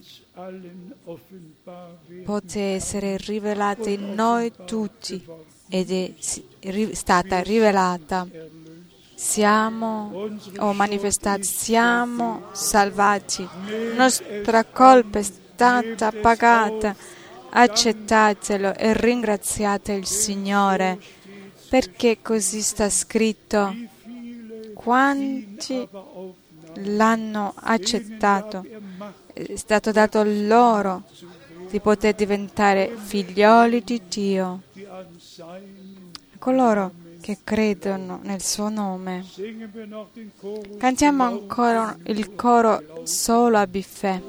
possa essere rivelata in noi tutti ed è stata rivelata. Siamo o manifestati, siamo salvati, la nostra colpa è stata pagata, accettatelo e ringraziate il Signore, perché così sta scritto. Quanti l'hanno accettato, è stato dato loro di poter diventare figlioli di Dio. Coloro che credono nel suo nome. Cantiamo ancora il coro Solo abbi fede.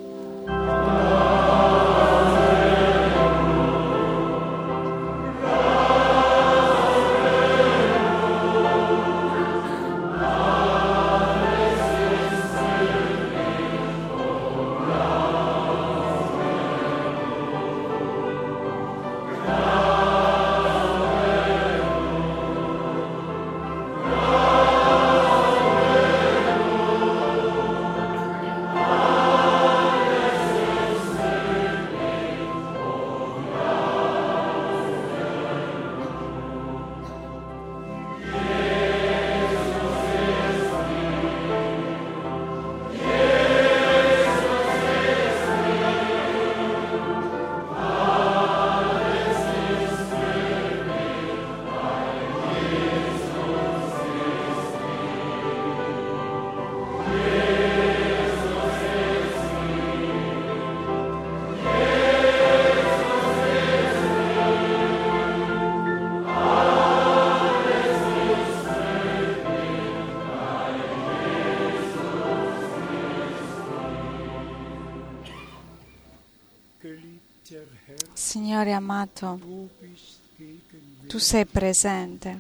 Signore amato, tu sei presente.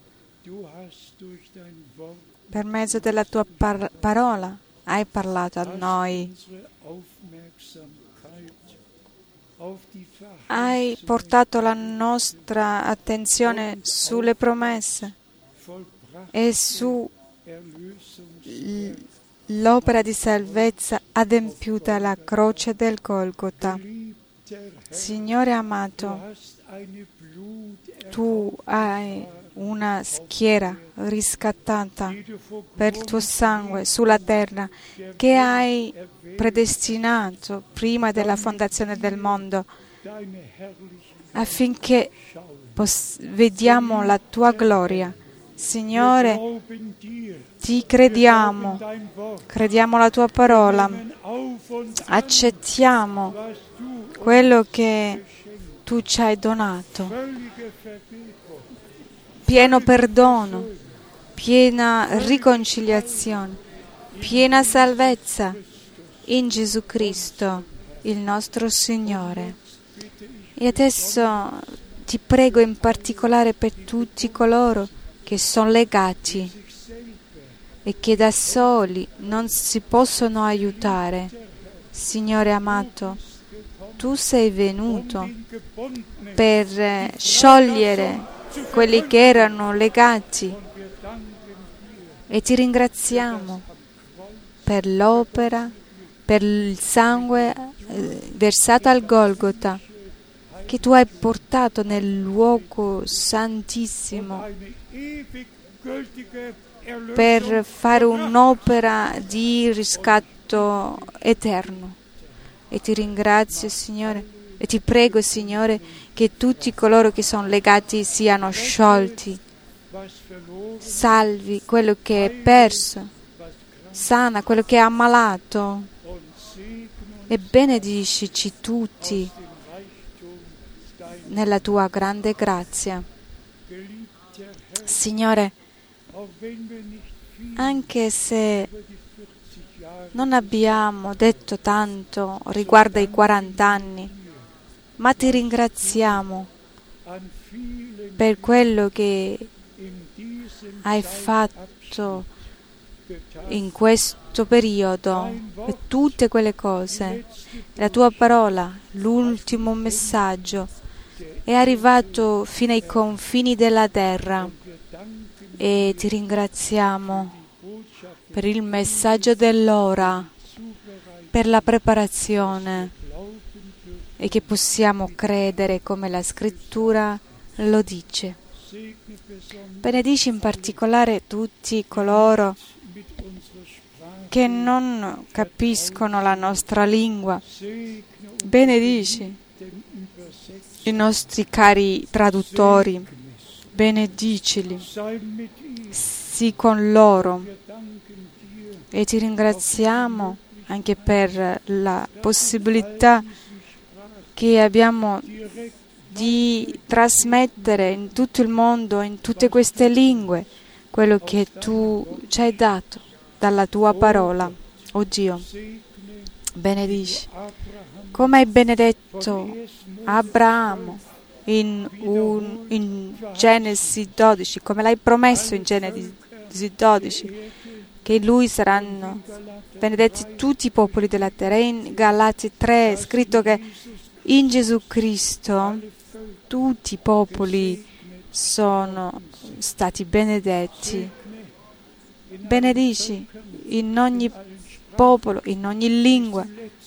Per mezzo della tua par- parola hai parlato a noi. Hai portato la nostra attenzione sulle promesse e sull'opera di salvezza adempiuta alla croce del Golgota. Signore amato, tu hai una schiera riscattata per il tuo sangue sulla terra che hai predestinato prima della fondazione del mondo affinché pos- vediamo la tua gloria. Signore, ti crediamo, crediamo la tua parola, accettiamo quello che tu ci hai donato, pieno perdono, piena riconciliazione, piena salvezza in Gesù Cristo, il nostro Signore. E adesso ti prego in particolare per tutti coloro che sono legati e che da soli non si possono aiutare. Signore amato, tu sei venuto per sciogliere quelli che erano legati e ti ringraziamo per l'opera, per il sangue versato al Golgota che tu hai portato nel luogo santissimo per fare un'opera di riscatto eterno. E ti ringrazio, Signore, e ti prego, Signore, che tutti coloro che sono legati siano sciolti. Salvi quello che è perso, sana quello che è ammalato e benediscici tutti nella tua grande grazia. Signore, anche se non abbiamo detto tanto riguardo ai quaranta anni, ma ti ringraziamo per quello che hai fatto in questo periodo e tutte quelle cose. La tua parola, l'ultimo messaggio, è arrivato fino ai confini della terra e ti ringraziamo per il messaggio dell'ora, per la preparazione e che possiamo credere come la Scrittura lo dice. Benedici in particolare tutti coloro che non capiscono la nostra lingua. Benedici i nostri cari traduttori, benedicili, sii con loro. E ti ringraziamo anche per la possibilità che abbiamo di trasmettere in tutto il mondo, in tutte queste lingue, quello che tu ci hai dato dalla tua parola. Oh Dio, benedici, come hai benedetto Abramo in, un, in Genesi dodici, come l'hai promesso in Genesi dodici, che in lui saranno benedetti tutti i popoli della terra. In Galati tre è scritto che in Gesù Cristo tutti i popoli sono stati benedetti. Benedici in ogni popolo, in ogni lingua,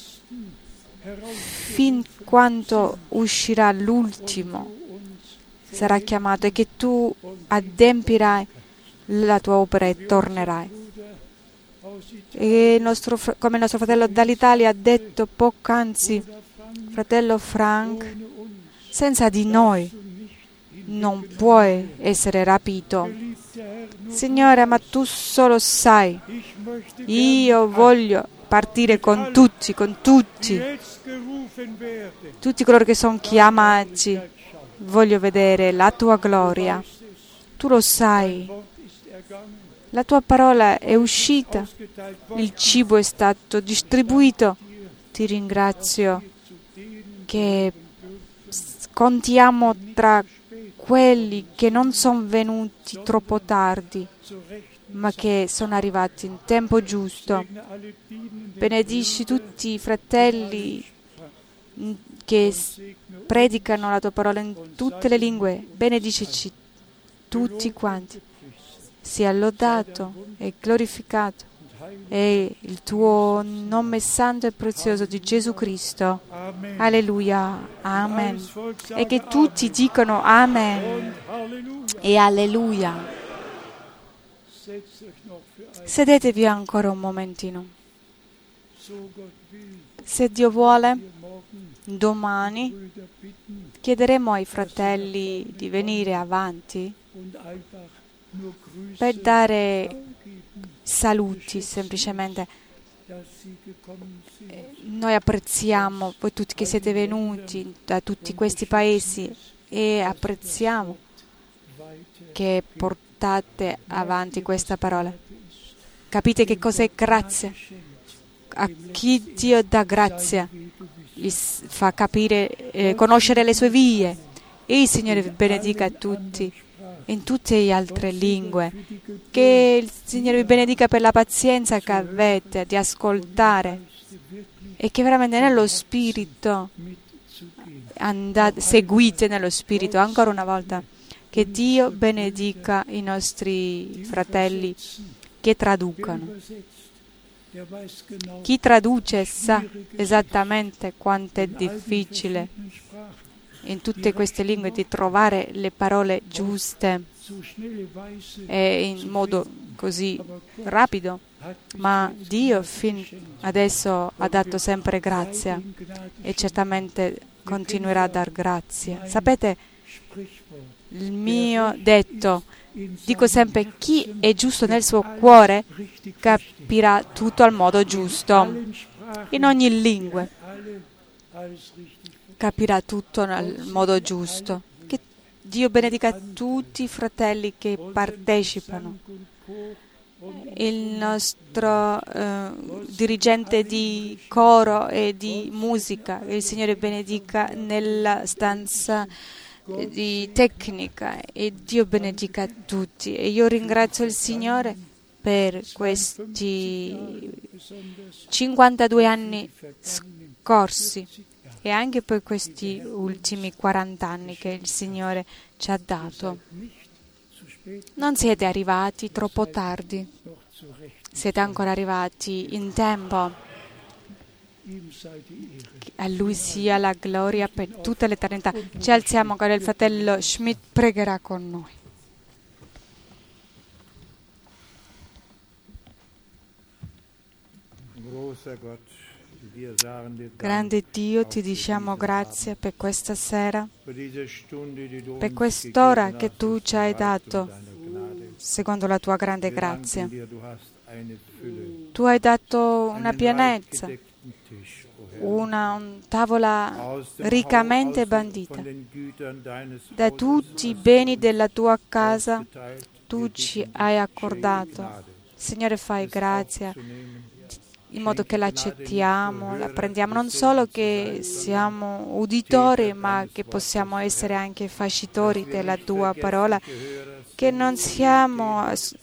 fin quando uscirà l'ultimo, sarà chiamato, e che tu adempirai la tua opera e tornerai. E il nostro, come il nostro fratello dall'Italia ha detto poc'anzi, fratello Frank, senza di noi non puoi essere rapito. Signore, ma tu solo sai, io voglio partire con tutti, con tutti, tutti coloro che sono chiamati, voglio vedere la tua gloria. Tu lo sai, la tua parola è uscita, il cibo è stato distribuito. Ti ringrazio che contiamo tra quelli che non sono venuti troppo tardi, ma che sono arrivati in tempo giusto. Benedici tutti i fratelli che predicano la tua parola in tutte le lingue. Benedicici tutti quanti. Sia lodato e glorificato e il tuo nome santo e prezioso di Gesù Cristo. Alleluia. Amen. E che tutti dicono Amen e Alleluia. Sedetevi ancora un momentino. Se Dio vuole, domani chiederemo ai fratelli di venire avanti per dare saluti semplicemente. Noi apprezziamo voi tutti che siete venuti da tutti questi paesi e apprezziamo che portate avanti questa parola. Capite che cos'è grazia? A chi Dio dà grazia gli fa capire, eh, conoscere le sue vie. E il Signore vi benedica a tutti in tutte le altre lingue. Che il Signore vi benedica per la pazienza che avete di ascoltare e che veramente nello Spirito andate, seguite nello Spirito. Ancora una volta, che Dio benedica i nostri fratelli che traducano. Chi traduce sa esattamente quanto è difficile in tutte queste lingue di trovare le parole giuste e in modo così rapido, ma Dio fin adesso ha dato sempre grazia e certamente continuerà a dar grazia. Sapete, il mio detto, dico sempre, chi è giusto nel suo cuore capirà tutto al modo giusto, in ogni lingua capirà tutto nel modo giusto. Che Dio benedica tutti i fratelli che partecipano. Il nostro eh, dirigente di coro e di musica, il Signore benedica nella stanza di tecnica, e Dio benedica tutti. E io ringrazio il Signore per questi cinquantadue anni scorsi e anche per questi ultimi quaranta anni che il Signore ci ha dato. Non siete arrivati troppo tardi, siete ancora arrivati in tempo. A Lui sia la gloria per tutta l'eternità. Ci alziamo ancora, il fratello Schmidt pregherà con noi. Grande Dio, ti diciamo grazie per questa sera, per quest'ora che tu ci hai dato, secondo la tua grande grazia. Tu hai dato una pienezza, una un tavola riccamente bandita. Da tutti i beni della tua casa tu ci hai accordato. Signore, fai grazia in modo che l'accettiamo, la prendiamo, non solo che siamo uditori, ma che possiamo essere anche facitori della tua parola, che non siamo as-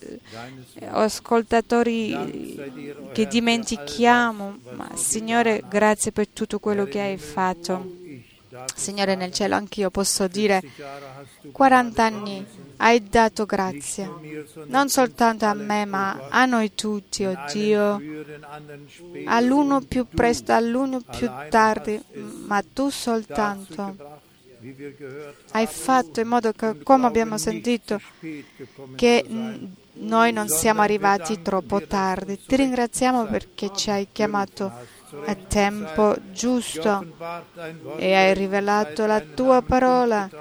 ascoltatori che dimentichiamo, ma Signore, grazie per tutto quello che hai fatto. Signore nel cielo, anch'io posso dire, quaranta anni hai dato grazia, non soltanto a me, ma a noi tutti, oh Dio, all'uno più presto, all'uno più tardi, ma tu soltanto hai fatto in modo che, come abbiamo sentito, che noi non siamo arrivati troppo tardi. Ti ringraziamo perché ci hai chiamato a tempo giusto e hai rivelato la tua parola.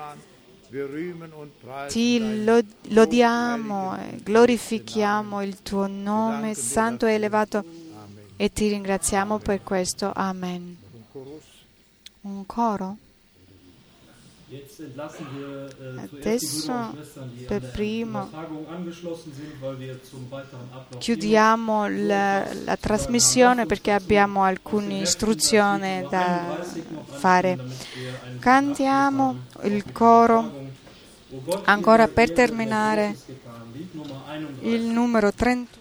Ti lodiamo e glorifichiamo il tuo nome santo e elevato e ti ringraziamo per questo. Amen. Un coro? Adesso per primo chiudiamo la, la trasmissione perché abbiamo alcune istruzioni da fare. Cantiamo il coro ancora per terminare il numero trentuno.